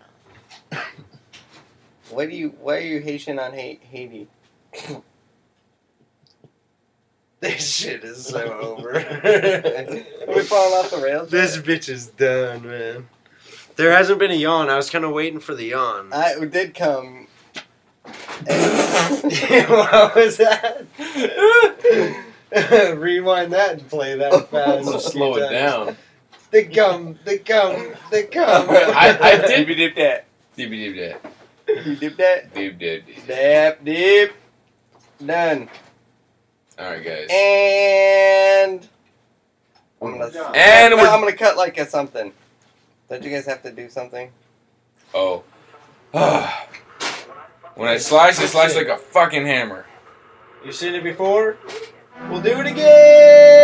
Why do you? Why are you Haitian on ha- Haiti? This shit is so over. Are we falling off the rails? This bitch is done, man. There hasn't been a yawn. I was kind of waiting for the yawn. I it did come. What was that? Rewind that and play that fast. I'm gonna slow it down. They come, they come, they come. I, I did. Dip dip that. Dip dip dip. You dip that. Dip dip dip. Dip dip. Done. All right, guys. And I'm gonna, And I'm, we're- I'm gonna cut like a something. Don't you guys have to do something? Oh. When I slice, I slice like a fucking hammer. You seen it before? We'll do it again.